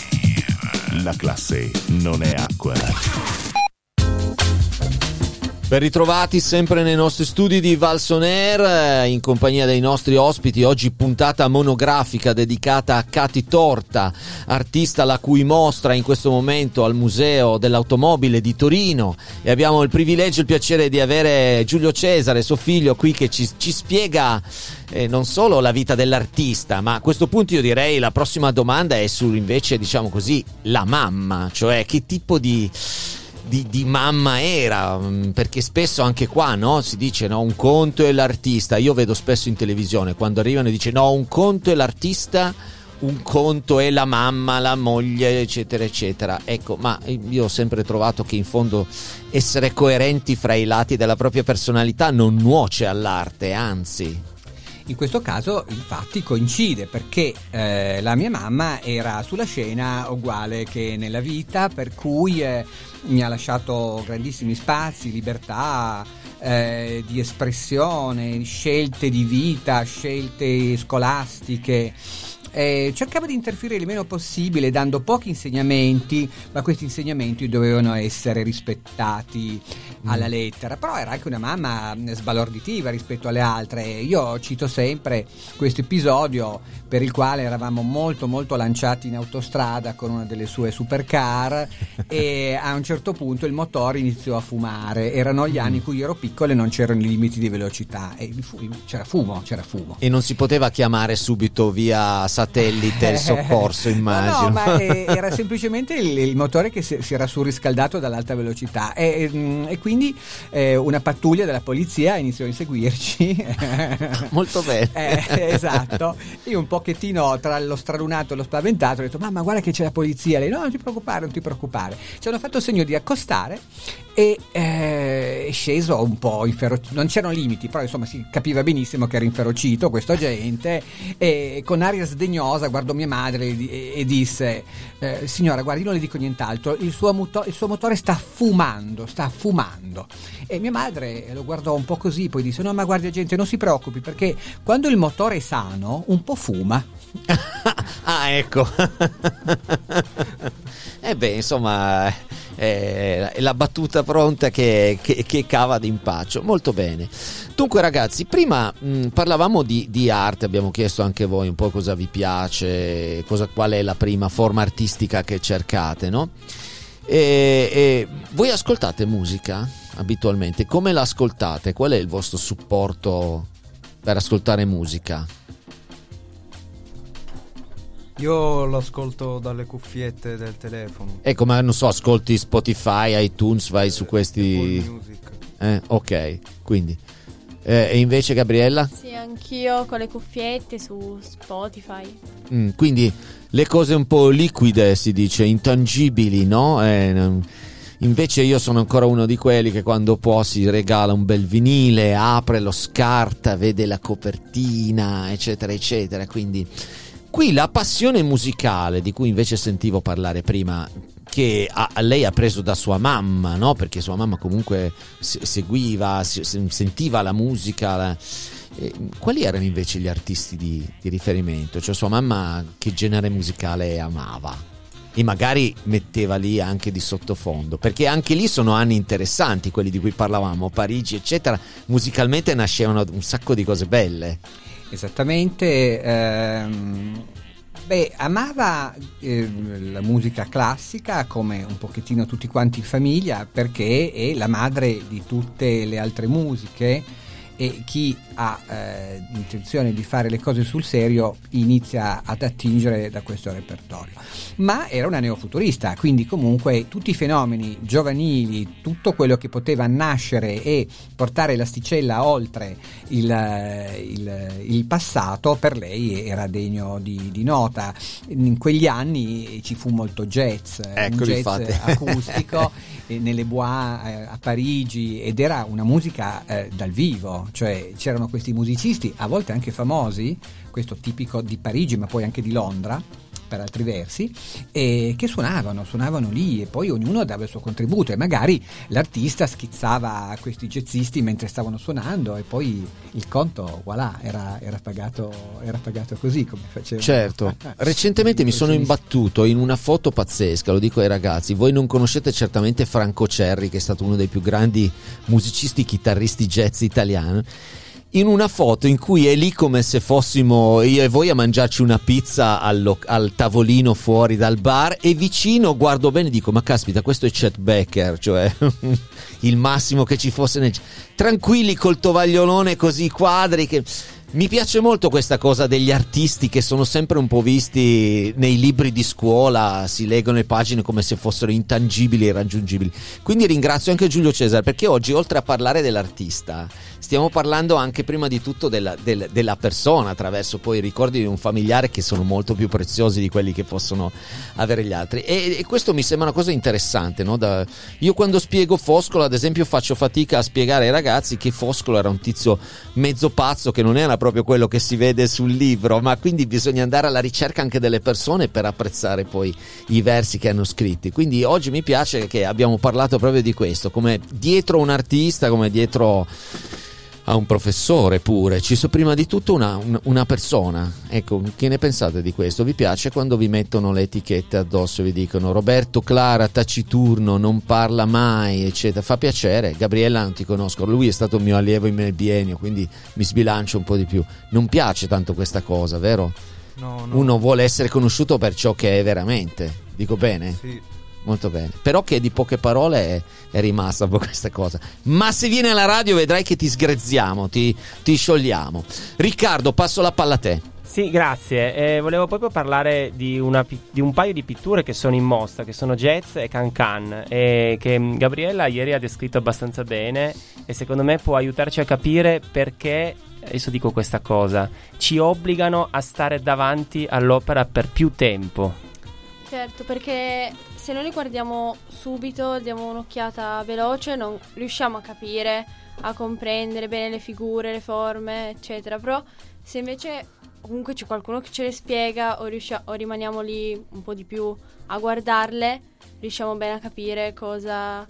La classe non è acqua. Ben ritrovati sempre nei nostri studi di Valson Air, in compagnia dei nostri ospiti. Oggi puntata monografica dedicata a Katy Torta, artista la cui mostra in questo momento al Museo dell'Automobile di Torino, e abbiamo il privilegio e il piacere di avere Giulio Cesare, suo figlio, qui che ci, ci spiega eh, non solo la vita dell'artista, ma a questo punto io direi la prossima domanda è su invece, diciamo così, la mamma, cioè che tipo di Di, di mamma era, perché spesso anche qua, no, si dice no, un conto è l'artista. Io vedo spesso in televisione quando arrivano e dice no, un conto è l'artista, un conto è la mamma, la moglie, eccetera eccetera. Ecco, ma io ho sempre trovato che in fondo essere coerenti fra i lati della propria personalità non nuoce all'arte, anzi. In questo caso infatti coincide, perché eh, la mia mamma era sulla scena uguale che nella vita, per cui eh, mi ha lasciato grandissimi spazi, libertà eh, di espressione, scelte di vita, scelte scolastiche. Eh, cercava di interferire il meno possibile, dando pochi insegnamenti, ma questi insegnamenti dovevano essere rispettati alla lettera. Però era anche una mamma sbalorditiva rispetto alle altre. Io cito sempre questo episodio per il quale eravamo molto molto lanciati in autostrada con una delle sue supercar e a un certo punto il motore iniziò a fumare. Erano gli anni in cui io ero piccolo e non c'erano i limiti di velocità e c'era fumo, c'era fumo. E non si poteva chiamare subito via satellite il soccorso, immagino. No, no, ma eh, era semplicemente il, il motore che si, si era surriscaldato dall'alta velocità e, e, e quindi eh, una pattuglia della polizia iniziò a inseguirci. Molto bene. Eh, esatto. Io un pochettino tra lo stralunato e lo spaventato ho detto mamma guarda che c'è la polizia. Lei no, non ti preoccupare, non ti preoccupare. Ci hanno fatto segno di accostare e eh, è sceso un po' inferocito, non c'erano limiti, però insomma si capiva benissimo che era inferocito questo agente, e con aria sdegnosa guardò mia madre e, e disse eh, signora guardi, non le dico nient'altro, il suo, muto- il suo motore sta fumando, sta fumando. E mia madre lo guardò un po' così, poi disse no ma guardi agente, non si preoccupi, perché quando il motore è sano un po' fuma. Ah, ecco. E beh, insomma, è la battuta pronta che, che, che cava d'impaccio. Molto bene. Dunque ragazzi, prima mh, parlavamo di, di arte, abbiamo chiesto anche voi un po' cosa vi piace, cosa, qual è la prima forma artistica che cercate, no? E, e voi ascoltate musica abitualmente? Come l'ascoltate? Qual è il vostro supporto per ascoltare musica? Io lo ascolto dalle cuffiette del telefono. Ecco, ma non so, ascolti Spotify, iTunes, vai su questi... Apple Music. Eh, ok, quindi... Eh, e invece Gabriella? Sì, anch'io con le cuffiette su Spotify. Mm, quindi le cose un po' liquide, si dice, intangibili, no? Eh, invece io sono ancora uno di quelli che quando può si regala un bel vinile, apre, lo scarta, vede la copertina, eccetera, eccetera, quindi... Qui la passione musicale, di cui invece sentivo parlare prima, che a, a lei ha preso da sua mamma, no? Perché sua mamma comunque seguiva, sentiva la musica. La... Eh, quali erano invece gli artisti di, di riferimento? Cioè sua mamma che genere musicale amava? E magari metteva lì anche di sottofondo, perché anche lì sono anni interessanti, quelli di cui parlavamo, Parigi, eccetera. Musicalmente nascevano un sacco di cose belle. Esattamente, ehm, beh, amava eh, la musica classica come un pochettino tutti quanti in famiglia, perché è la madre di tutte le altre musiche e chi ha eh, intenzione di fare le cose sul serio inizia ad attingere da questo repertorio. Ma era una neofuturista, quindi comunque tutti i fenomeni giovanili, tutto quello che poteva nascere e portare l'asticella oltre il, il, il passato, per lei era degno di, di nota. In quegli anni ci fu molto jazz, ecco, un jazz infatti. acustico nelle bois eh, a Parigi, ed era una musica eh, dal vivo, cioè c'erano questi musicisti a volte anche famosi, questo tipico di Parigi ma poi anche di Londra, per altri versi, e che suonavano, suonavano lì, e poi ognuno dava il suo contributo, e magari l'artista schizzava questi jazzisti mentre stavano suonando, e poi il conto, voilà, era, era pagato era pagato così come faceva. Certo. Recentemente mi sono imbattuto in una foto pazzesca, lo dico ai ragazzi, voi non conoscete certamente Franco Cerri, che è stato uno dei più grandi musicisti chitarristi jazz italiani, in una foto in cui è lì come se fossimo io e voi a mangiarci una pizza al, al tavolino fuori dal bar, e vicino guardo bene e dico: ma caspita, questo è Chet Baker, cioè il massimo che ci fosse nel... tranquilli col tovagliolone così quadri. Che mi piace molto questa cosa degli artisti che sono sempre un po' visti nei libri di scuola, si leggono le pagine come se fossero intangibili e irraggiungibili. Quindi ringrazio anche Giulio Cesare, perché oggi, oltre a parlare dell'artista, stiamo parlando anche prima di tutto della, del, della persona, attraverso poi i ricordi di un familiare, che sono molto più preziosi di quelli che possono avere gli altri. E, e questo mi sembra una cosa interessante, no? Da, io quando spiego Foscolo, ad esempio, faccio fatica a spiegare ai ragazzi che Foscolo era un tizio mezzo pazzo, che non era proprio quello che si vede sul libro, ma quindi bisogna andare alla ricerca anche delle persone per apprezzare poi i versi che hanno scritti. Quindi oggi mi piace che abbiamo parlato proprio di questo, come dietro un artista, come dietro a un professore pure, ci sono prima di tutto una, una, una persona. Ecco, che ne pensate di questo? Vi piace quando vi mettono le etichette addosso e vi dicono Roberto Clara, taciturno, non parla mai, eccetera? Fa piacere. Gabriella non ti conosco, lui è stato mio allievo in nel biennio, quindi mi sbilancio un po' di più. Non piace tanto questa cosa, vero? No, no. Uno vuole essere conosciuto per ciò che è veramente, dico bene? Sì. Molto bene, però che di poche parole è, è rimasta un po' questa cosa. Ma se vieni alla radio vedrai che ti sgrezziamo, ti, ti sciogliamo. Riccardo, passo la palla a te. Sì, grazie. Eh, volevo proprio parlare di, una, di un paio di pitture che sono in mostra, che sono jazz e can-can, e che Gabriella ieri ha descritto abbastanza bene, e secondo me può aiutarci a capire perché, adesso dico questa cosa, ci obbligano a stare davanti all'opera per più tempo. Certo, perché se noi li guardiamo subito, diamo un'occhiata veloce, non riusciamo a capire, a comprendere bene le figure, le forme, eccetera. Però se invece comunque c'è qualcuno che ce le spiega, o, riusci- o rimaniamo lì un po' di più a guardarle, riusciamo bene a capire cosa...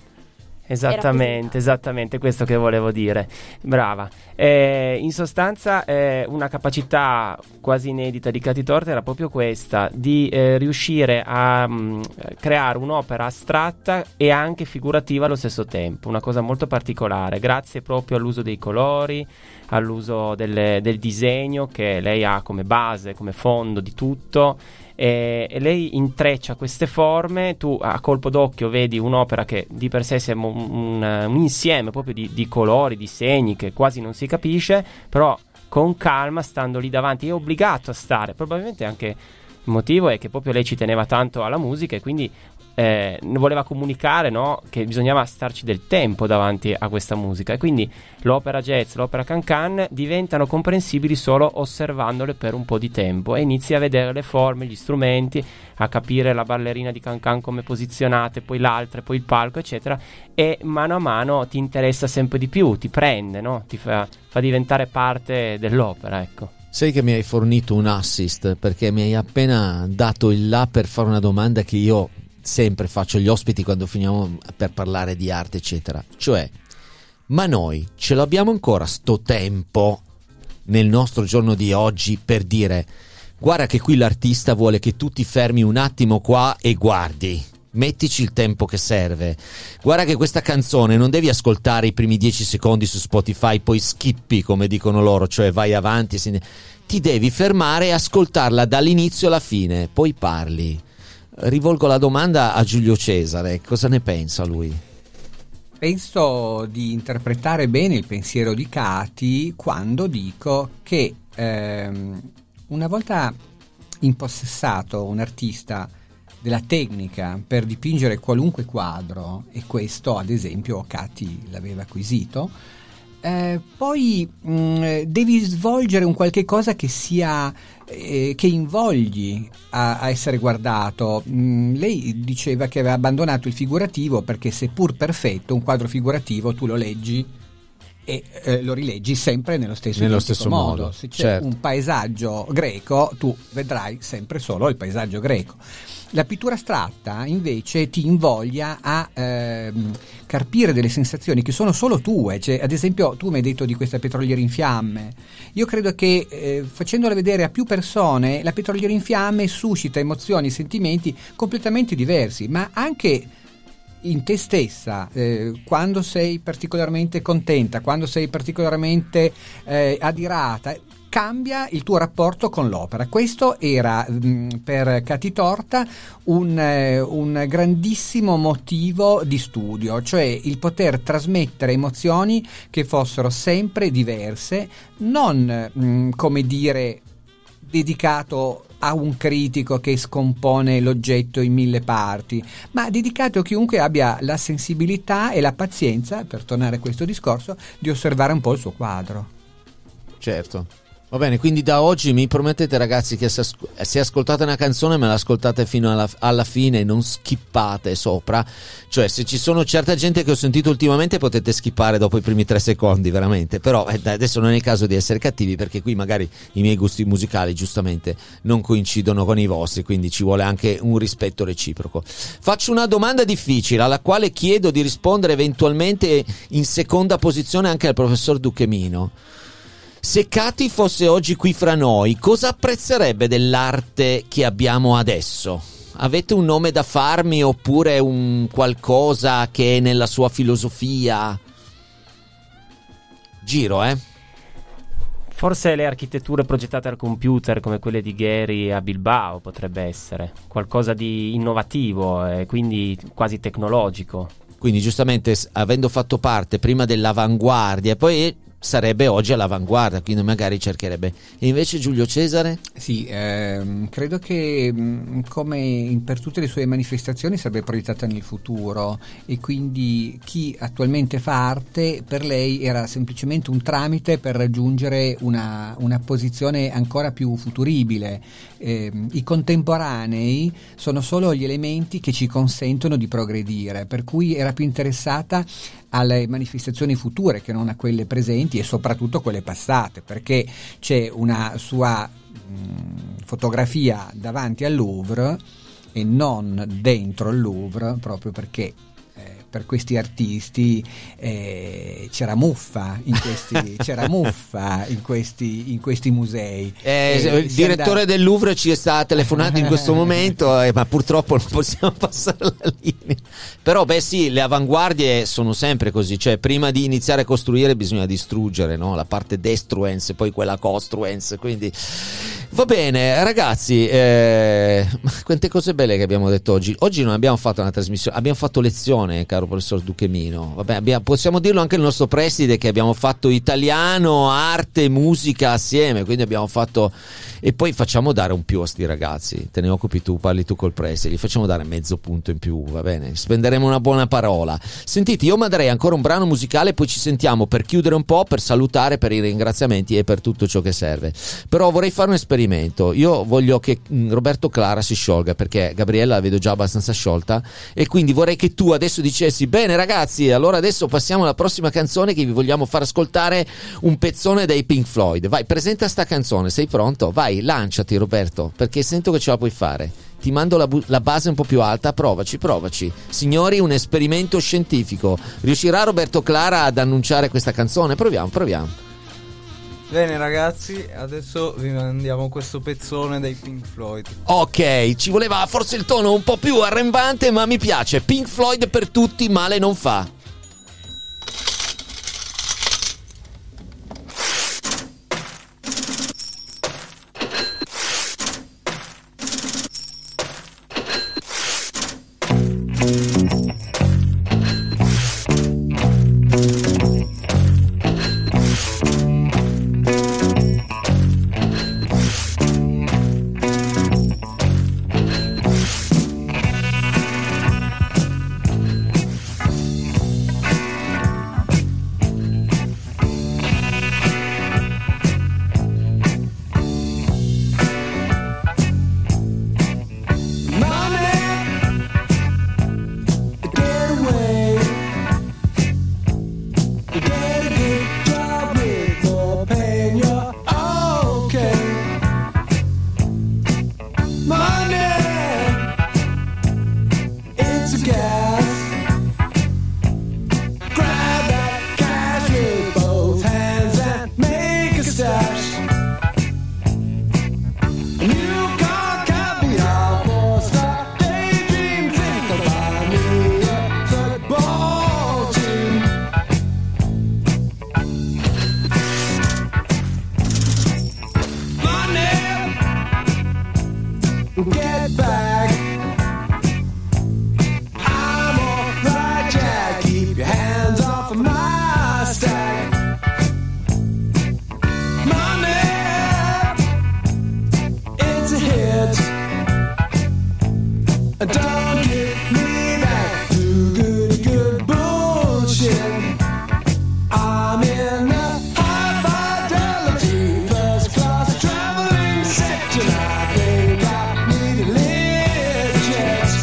Esattamente, esattamente questo che volevo dire. Brava. Eh, in sostanza eh, una capacità quasi inedita di Catitorta era proprio questa, di eh, riuscire a mh, creare un'opera astratta e anche figurativa allo stesso tempo, una cosa molto particolare, grazie proprio all'uso dei colori, all'uso delle, del disegno che lei ha come base, come fondo di tutto. E, e lei intreccia queste forme, tu a colpo d'occhio vedi un'opera che di per sé sembra un, un, un insieme proprio di, di colori, di segni che quasi non si capisce, però con calma, stando lì davanti, è obbligato a stare. Probabilmente anche il motivo è che proprio lei ci teneva tanto alla musica e quindi eh, voleva comunicare, no? Che bisognava starci del tempo davanti a questa musica, e quindi l'opera jazz, l'opera can-can diventano comprensibili solo osservandole per un po' di tempo, e inizi a vedere le forme, gli strumenti, a capire la ballerina di can-can come posizionate, poi l'altra, poi il palco, eccetera, e mano a mano ti interessa sempre di più, ti prende, no? Ti fa, fa diventare parte dell'opera, ecco. Sai che mi hai fornito un assist, perché mi hai appena dato il là per fare una domanda che io sempre faccio agli ospiti quando finiamo per parlare di arte, eccetera. Cioè, ma noi ce l'abbiamo ancora sto tempo nel nostro giorno di oggi per dire: guarda che qui l'artista vuole che tu ti fermi un attimo qua e guardi, mettici il tempo che serve, guarda che questa canzone non devi ascoltare i primi dieci secondi su Spotify, poi skippi come dicono loro, cioè vai avanti, ti devi fermare e ascoltarla dall'inizio alla fine, poi parli. Rivolgo la domanda a Giulio Cesare, cosa ne pensa lui? Penso di interpretare bene il pensiero di Cati quando dico che ehm, una volta impossessato un artista della tecnica per dipingere qualunque quadro, e questo ad esempio Cati l'aveva acquisito, eh, poi mh, devi svolgere un qualche cosa che sia eh, che invogli a, a essere guardato. Mh, lei diceva che aveva abbandonato il figurativo perché, seppur perfetto, un quadro figurativo tu lo leggi e eh, lo rileggi sempre nello stesso, nello identico stesso modo. modo. Se c'è Certo. un paesaggio greco, tu vedrai sempre solo il paesaggio greco. La pittura astratta invece ti invoglia a ehm, carpire delle sensazioni che sono solo tue, cioè, ad esempio tu mi hai detto di questa petroliera in fiamme. Io credo che eh, facendola vedere a più persone, la petroliera in fiamme suscita emozioni, sentimenti completamente diversi, ma anche in te stessa, eh, quando sei particolarmente contenta, quando sei particolarmente eh, adirata, cambia il tuo rapporto con l'opera. Questo era mh, per Cati Torta un, eh, un grandissimo motivo di studio, cioè il poter trasmettere emozioni che fossero sempre diverse, non mh, come dire dedicato a un critico che scompone l'oggetto in mille parti, ma dedicato a chiunque abbia la sensibilità e la pazienza, per tornare a questo discorso, di osservare un po' il suo quadro. Certo. Va bene, quindi da oggi mi promettete, ragazzi, che se, asco- se ascoltate una canzone me l'ascoltate fino alla, alla fine, non skippate sopra. Cioè, se ci sono certa gente che ho sentito ultimamente potete skippare dopo i primi tre secondi, veramente. Però eh, adesso non è il caso di essere cattivi, perché qui magari i miei gusti musicali giustamente non coincidono con i vostri, quindi ci vuole anche un rispetto reciproco. Faccio una domanda difficile alla quale chiedo di rispondere eventualmente in seconda posizione anche al professor Duchemino. Se Cati fosse oggi qui fra noi, cosa apprezzerebbe dell'arte che abbiamo adesso? Avete un nome da farmi oppure un qualcosa che è nella sua filosofia? Giro, eh? Forse le architetture progettate al computer come quelle di Gehry a Bilbao potrebbe essere qualcosa di innovativo e quindi quasi tecnologico. Quindi giustamente avendo fatto parte prima dell'avanguardia, poi sarebbe oggi all'avanguardia, quindi magari cercherebbe. E invece Giulio Cesare? Sì, ehm, credo che mh, come in, per tutte le sue manifestazioni sarebbe proiettata nel futuro, e quindi chi attualmente fa arte per lei era semplicemente un tramite per raggiungere una, una posizione ancora più futuribile. Eh, i contemporanei sono solo gli elementi che ci consentono di progredire, per cui era più interessata alle manifestazioni future che non a quelle presenti e soprattutto quelle passate, perché c'è una sua mh, fotografia davanti al Louvre e non dentro il Louvre, proprio perché eh, per questi artisti eh, c'era muffa in questi c'era muffa in questi in questi musei. Eh, eh, il direttore andava... del Louvre ci sta telefonando in questo momento, eh, ma purtroppo non possiamo passare la linea. Però beh sì, le avanguardie sono sempre così, cioè prima di iniziare a costruire bisogna distruggere, no? La parte destruens e poi quella construens, quindi va bene ragazzi, eh, quante cose belle che abbiamo detto oggi. Oggi non abbiamo fatto una trasmissione, abbiamo fatto lezione, caro professor Duchemino. Vabbè, abbiamo, possiamo dirlo anche il nostro preside che abbiamo fatto italiano, arte, musica assieme, quindi abbiamo fatto, e poi facciamo dare un più a sti ragazzi, te ne occupi tu, parli tu col preside, gli facciamo dare mezzo punto in più, va bene, spenderemo una buona parola. Sentite, io manderei ancora un brano musicale, poi ci sentiamo per chiudere un po', per salutare, per i ringraziamenti e per tutto ciò che serve. Però vorrei fare un esperimento, io voglio che mh, Roberto Clara si sciolga, perché Gabriella la vedo già abbastanza sciolta, e quindi vorrei che tu adesso dicessi: bene ragazzi, allora adesso passiamo alla prossima canzone, che vi vogliamo far ascoltare un pezzone dei Pink Floyd. Vai, presenta sta canzone, sei pronto? Vai, lanciati Roberto, perché sento che ce la puoi fare. Ti mando la, bu- la base un po' più alta, provaci, provaci. Signori, un esperimento scientifico. Riuscirà Roberto Clara ad annunciare questa canzone? Proviamo, proviamo. Bene ragazzi, adesso vi mandiamo questo pezzone dei Pink Floyd. Ok, ci voleva forse il tono un po' più arrembante, ma mi piace. Pink Floyd per tutti, male non fa. get back. I'm on my jack. Keep your hands off of my stack. Money, it's a hit. Don't get me back to good, good bullshit. I'm in a high fidelity first class traveling section. I think I need a lift jet.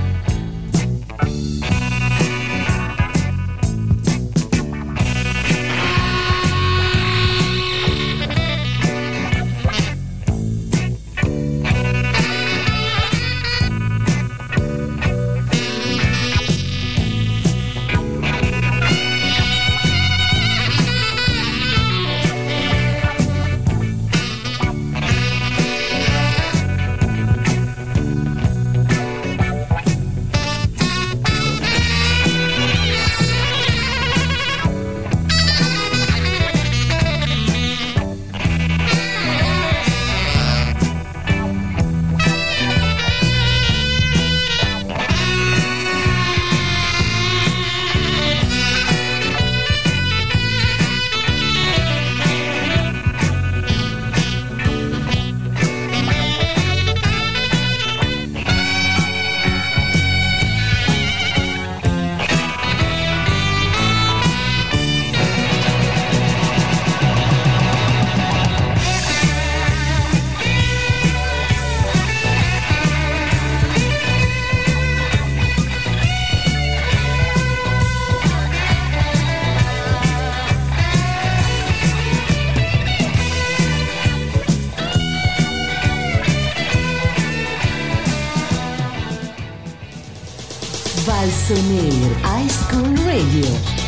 Valsonair High School Radio.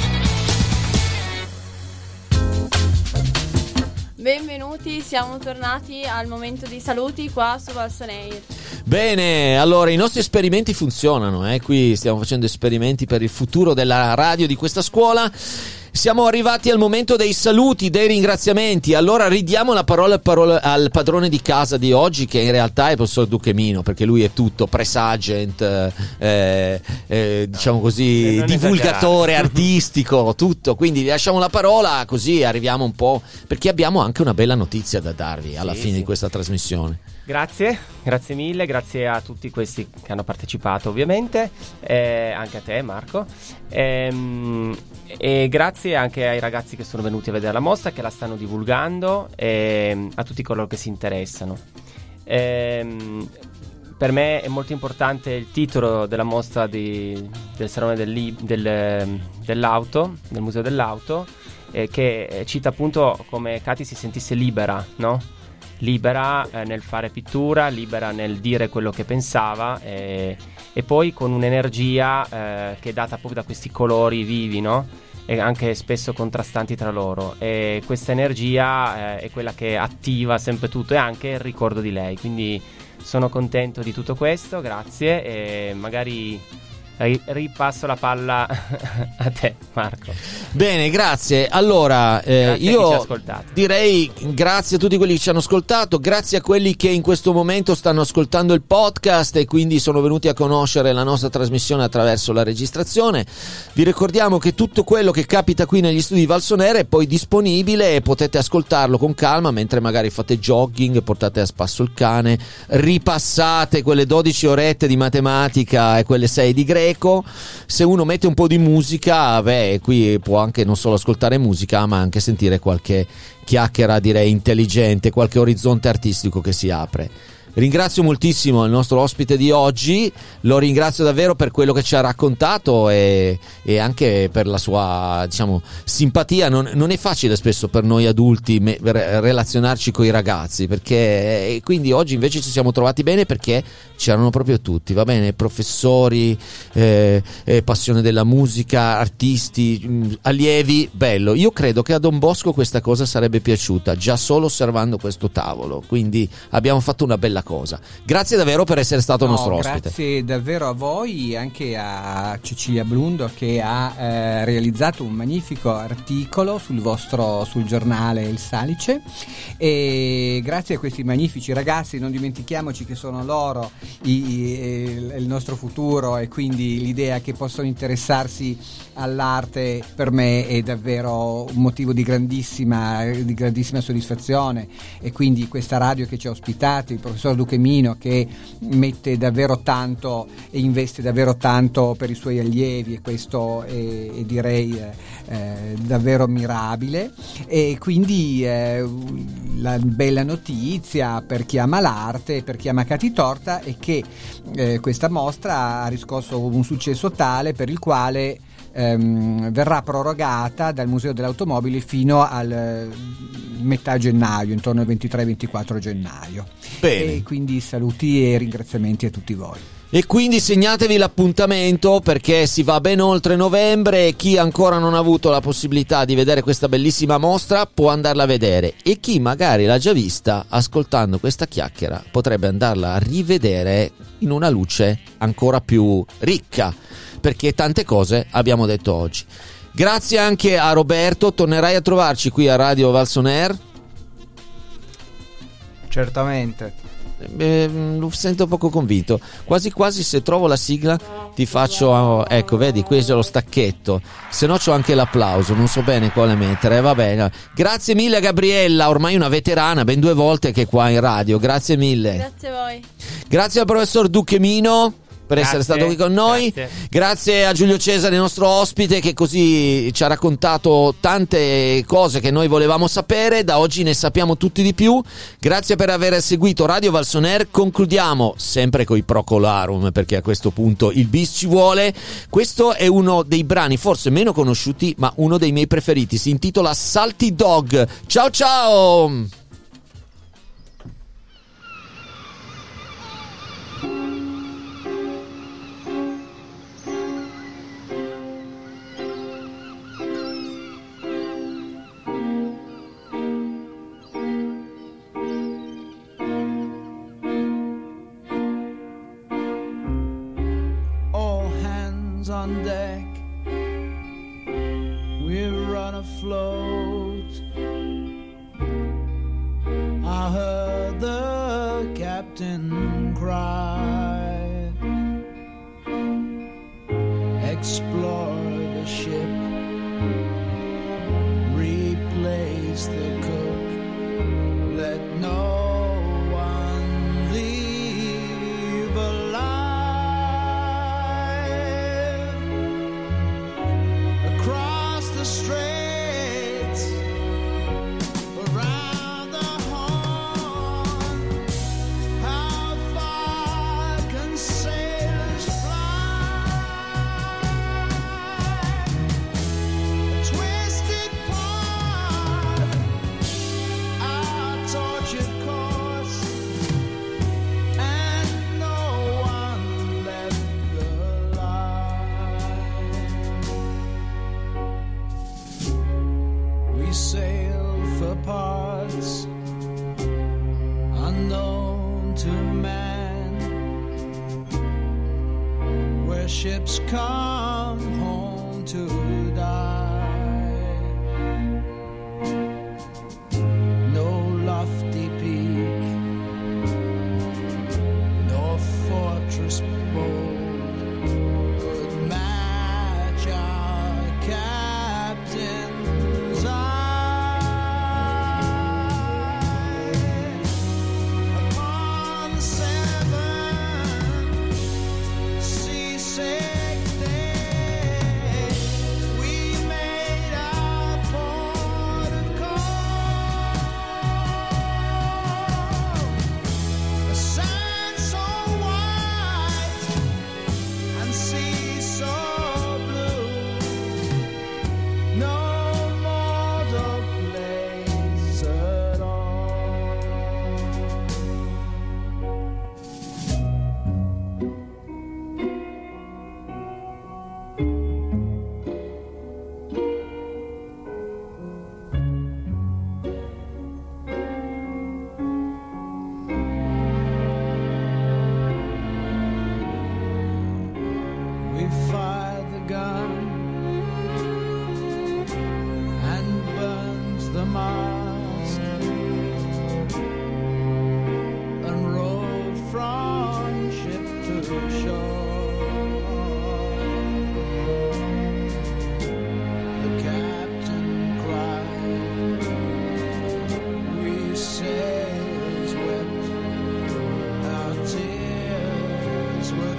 Benvenuti, siamo tornati al momento dei saluti qua su Valsonair. Bene, allora i nostri esperimenti funzionano, eh? Qui stiamo facendo esperimenti per il futuro della radio di questa scuola. Siamo arrivati al momento dei saluti, dei ringraziamenti. Allora ridiamo la parola, parola al padrone di casa di oggi, che in realtà è il professor Duchemino, perché lui è tutto presagent, eh, eh, diciamo così, non divulgatore esagerare. artistico, tutto. Quindi vi lasciamo la parola, così arriviamo un po', perché abbiamo anche una bella notizia da darvi alla Sì, fine sì. di questa trasmissione. Grazie, grazie mille, grazie a tutti questi che hanno partecipato ovviamente, eh, anche a te Marco, ehm, e grazie anche ai ragazzi che sono venuti a vedere la mostra, che la stanno divulgando, e a tutti coloro che si interessano. Ehm, per me è molto importante il titolo della mostra di, del Salone del, Li- del, dell'Auto, del Museo dell'Auto, eh, che cita appunto come Katy si sentisse libera, no? Libera eh, nel fare pittura, libera nel dire quello che pensava, eh, e poi con un'energia eh, che è data proprio da questi colori vivi, no? E anche spesso contrastanti tra loro, e questa energia eh, è quella che attiva sempre tutto, e anche il ricordo di lei. Quindi sono contento di tutto questo, grazie, e magari ri- ripasso la palla a te Marco. Bene, grazie. Allora, eh, Grazie a chi ci ha io ascoltato. direi grazie a tutti quelli che ci hanno ascoltato, grazie a quelli che in questo momento stanno ascoltando il podcast e quindi sono venuti a conoscere la nostra trasmissione attraverso la registrazione. Vi ricordiamo che tutto quello che capita qui negli studi Valsonair è poi disponibile e potete ascoltarlo con calma mentre magari fate jogging, portate a spasso il cane, ripassate quelle dodici orette di matematica e quelle sei di greco. Se uno mette un po' di musica, beh, qui può anche non solo ascoltare musica, ma anche sentire qualche chiacchiera, direi intelligente, qualche orizzonte artistico che si apre. Ringrazio moltissimo il nostro ospite di oggi, lo ringrazio davvero per quello che ci ha raccontato e, e anche per la sua, diciamo, simpatia. Non, non è facile spesso per noi adulti me, re, relazionarci con i ragazzi, perché e quindi oggi invece ci siamo trovati bene perché c'erano proprio tutti, va bene, professori, eh, eh, passione della musica, artisti, mh, allievi, bello. Io credo che a Don Bosco questa cosa sarebbe piaciuta già solo osservando questo tavolo, quindi abbiamo fatto una bella cosa. Grazie davvero per essere stato No, nostro ospite. Grazie davvero a voi, anche a Cecilia Blundo che ha eh, realizzato un magnifico articolo sul vostro sul giornale Il Salice, e grazie a questi magnifici ragazzi, non dimentichiamoci che sono loro i, i, il nostro futuro, e quindi l'idea che possono interessarsi all'arte per me è davvero un motivo di grandissima di grandissima soddisfazione. E quindi questa radio che ci ha ospitati, il professor Duchemino, che mette davvero tanto e investe davvero tanto per i suoi allievi, e questo è, è direi eh, davvero mirabile. E quindi eh, la bella notizia per chi ama l'arte, per chi ama Catitorta, è che eh, questa mostra ha riscosso un successo tale per il quale ehm, verrà prorogata dal Museo dell'Automobile fino al eh, metà gennaio, intorno al ventitré ventiquattro gennaio. Bene. E quindi saluti e ringraziamenti a tutti voi. E quindi segnatevi l'appuntamento, perché si va ben oltre novembre, e chi ancora non ha avuto la possibilità di vedere questa bellissima mostra può andarla a vedere, e chi magari l'ha già vista, ascoltando questa chiacchiera, potrebbe andarla a rivedere in una luce ancora più ricca, perché tante cose abbiamo detto oggi. Grazie anche a Roberto. Tornerai a trovarci qui a Radio Valsonair? Certamente. Eh, lo sento poco convinto, quasi quasi se trovo la sigla ti faccio, ecco vedi, questo è lo stacchetto, se no c'ho anche l'applauso, non so bene quale mettere, va bene. Grazie mille a Gabriella, ormai una veterana, ben due volte che è qua in radio, grazie mille. Grazie a voi. Grazie al professor Duchemino per Grazie, essere stato qui con noi. grazie. Grazie a Giulio Cesare, nostro ospite, che così ci ha raccontato tante cose che noi volevamo sapere. Da oggi ne sappiamo tutti di più. Grazie per aver seguito Radio Valsonair. Concludiamo sempre coi Procolarum, perché a questo punto il bis ci vuole. Questo è uno dei brani forse meno conosciuti, ma uno dei miei preferiti. Si intitola Salty Dog. Ciao ciao. On deck, we run afloat. I heard the captain cry. Explore the ship, replace the cook, let no one leave alive. Across the straits, around the horn, how far can sailors fly? A twisted part, our tortured course, and no one left alive. We sail for parts unknown to man, where ships come home to die. No lofty peak, no fortress bold could match our captain's eye. Upon the seven seasick day, we made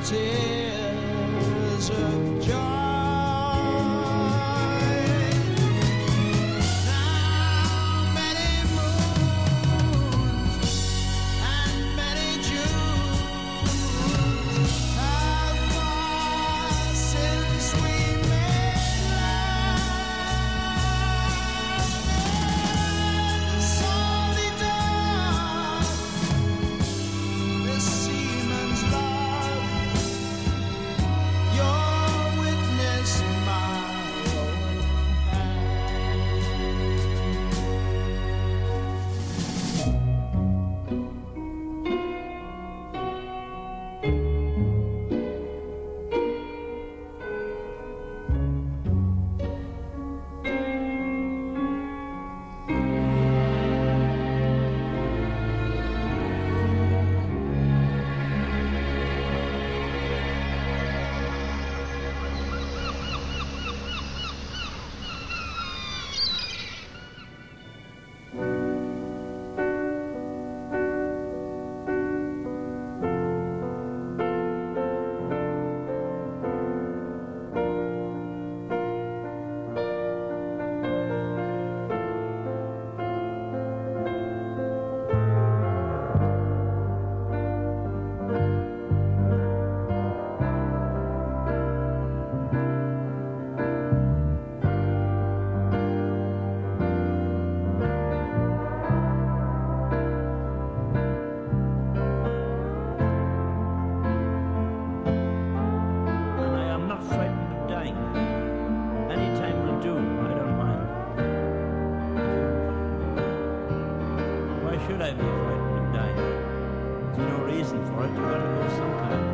tears of joy. Now many moons and many Junes have passed since we made love. The salty dark, the seaman's love, your witness, my own hand. And I am not frightened of dying. Any time will do, I don't mind. Why should I be frightened of dying? There's no reason for it, you've got to go sometime.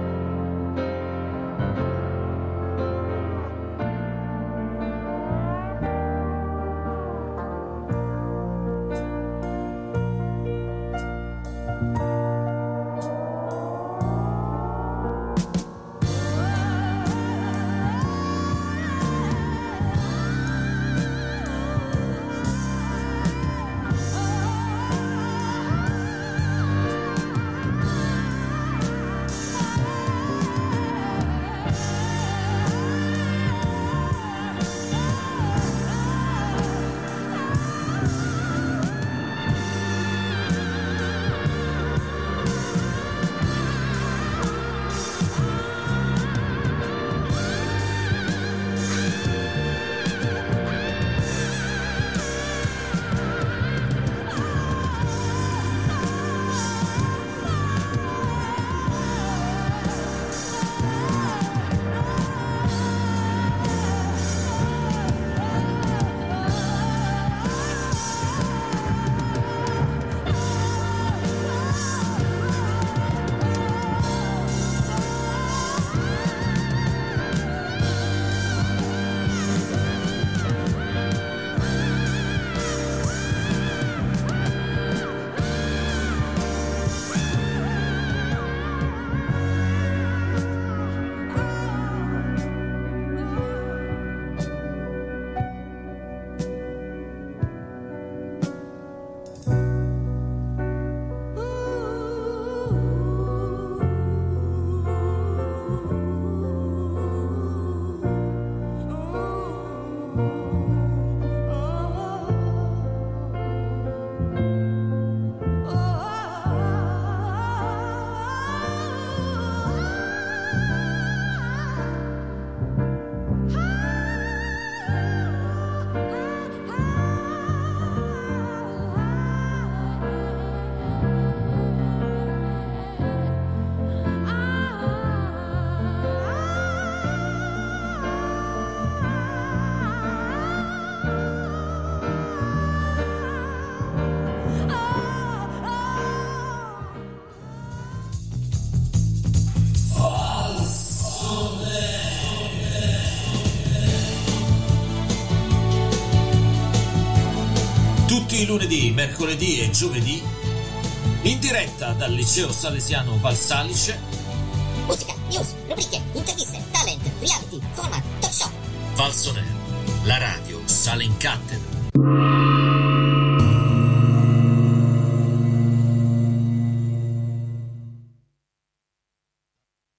Tutti i lunedì, mercoledì e giovedì in diretta dal liceo salesiano Valsalice. Musica, news, rubriche, interviste, talent, reality, format, talk show. Valsoner, la radio sale in cattedra.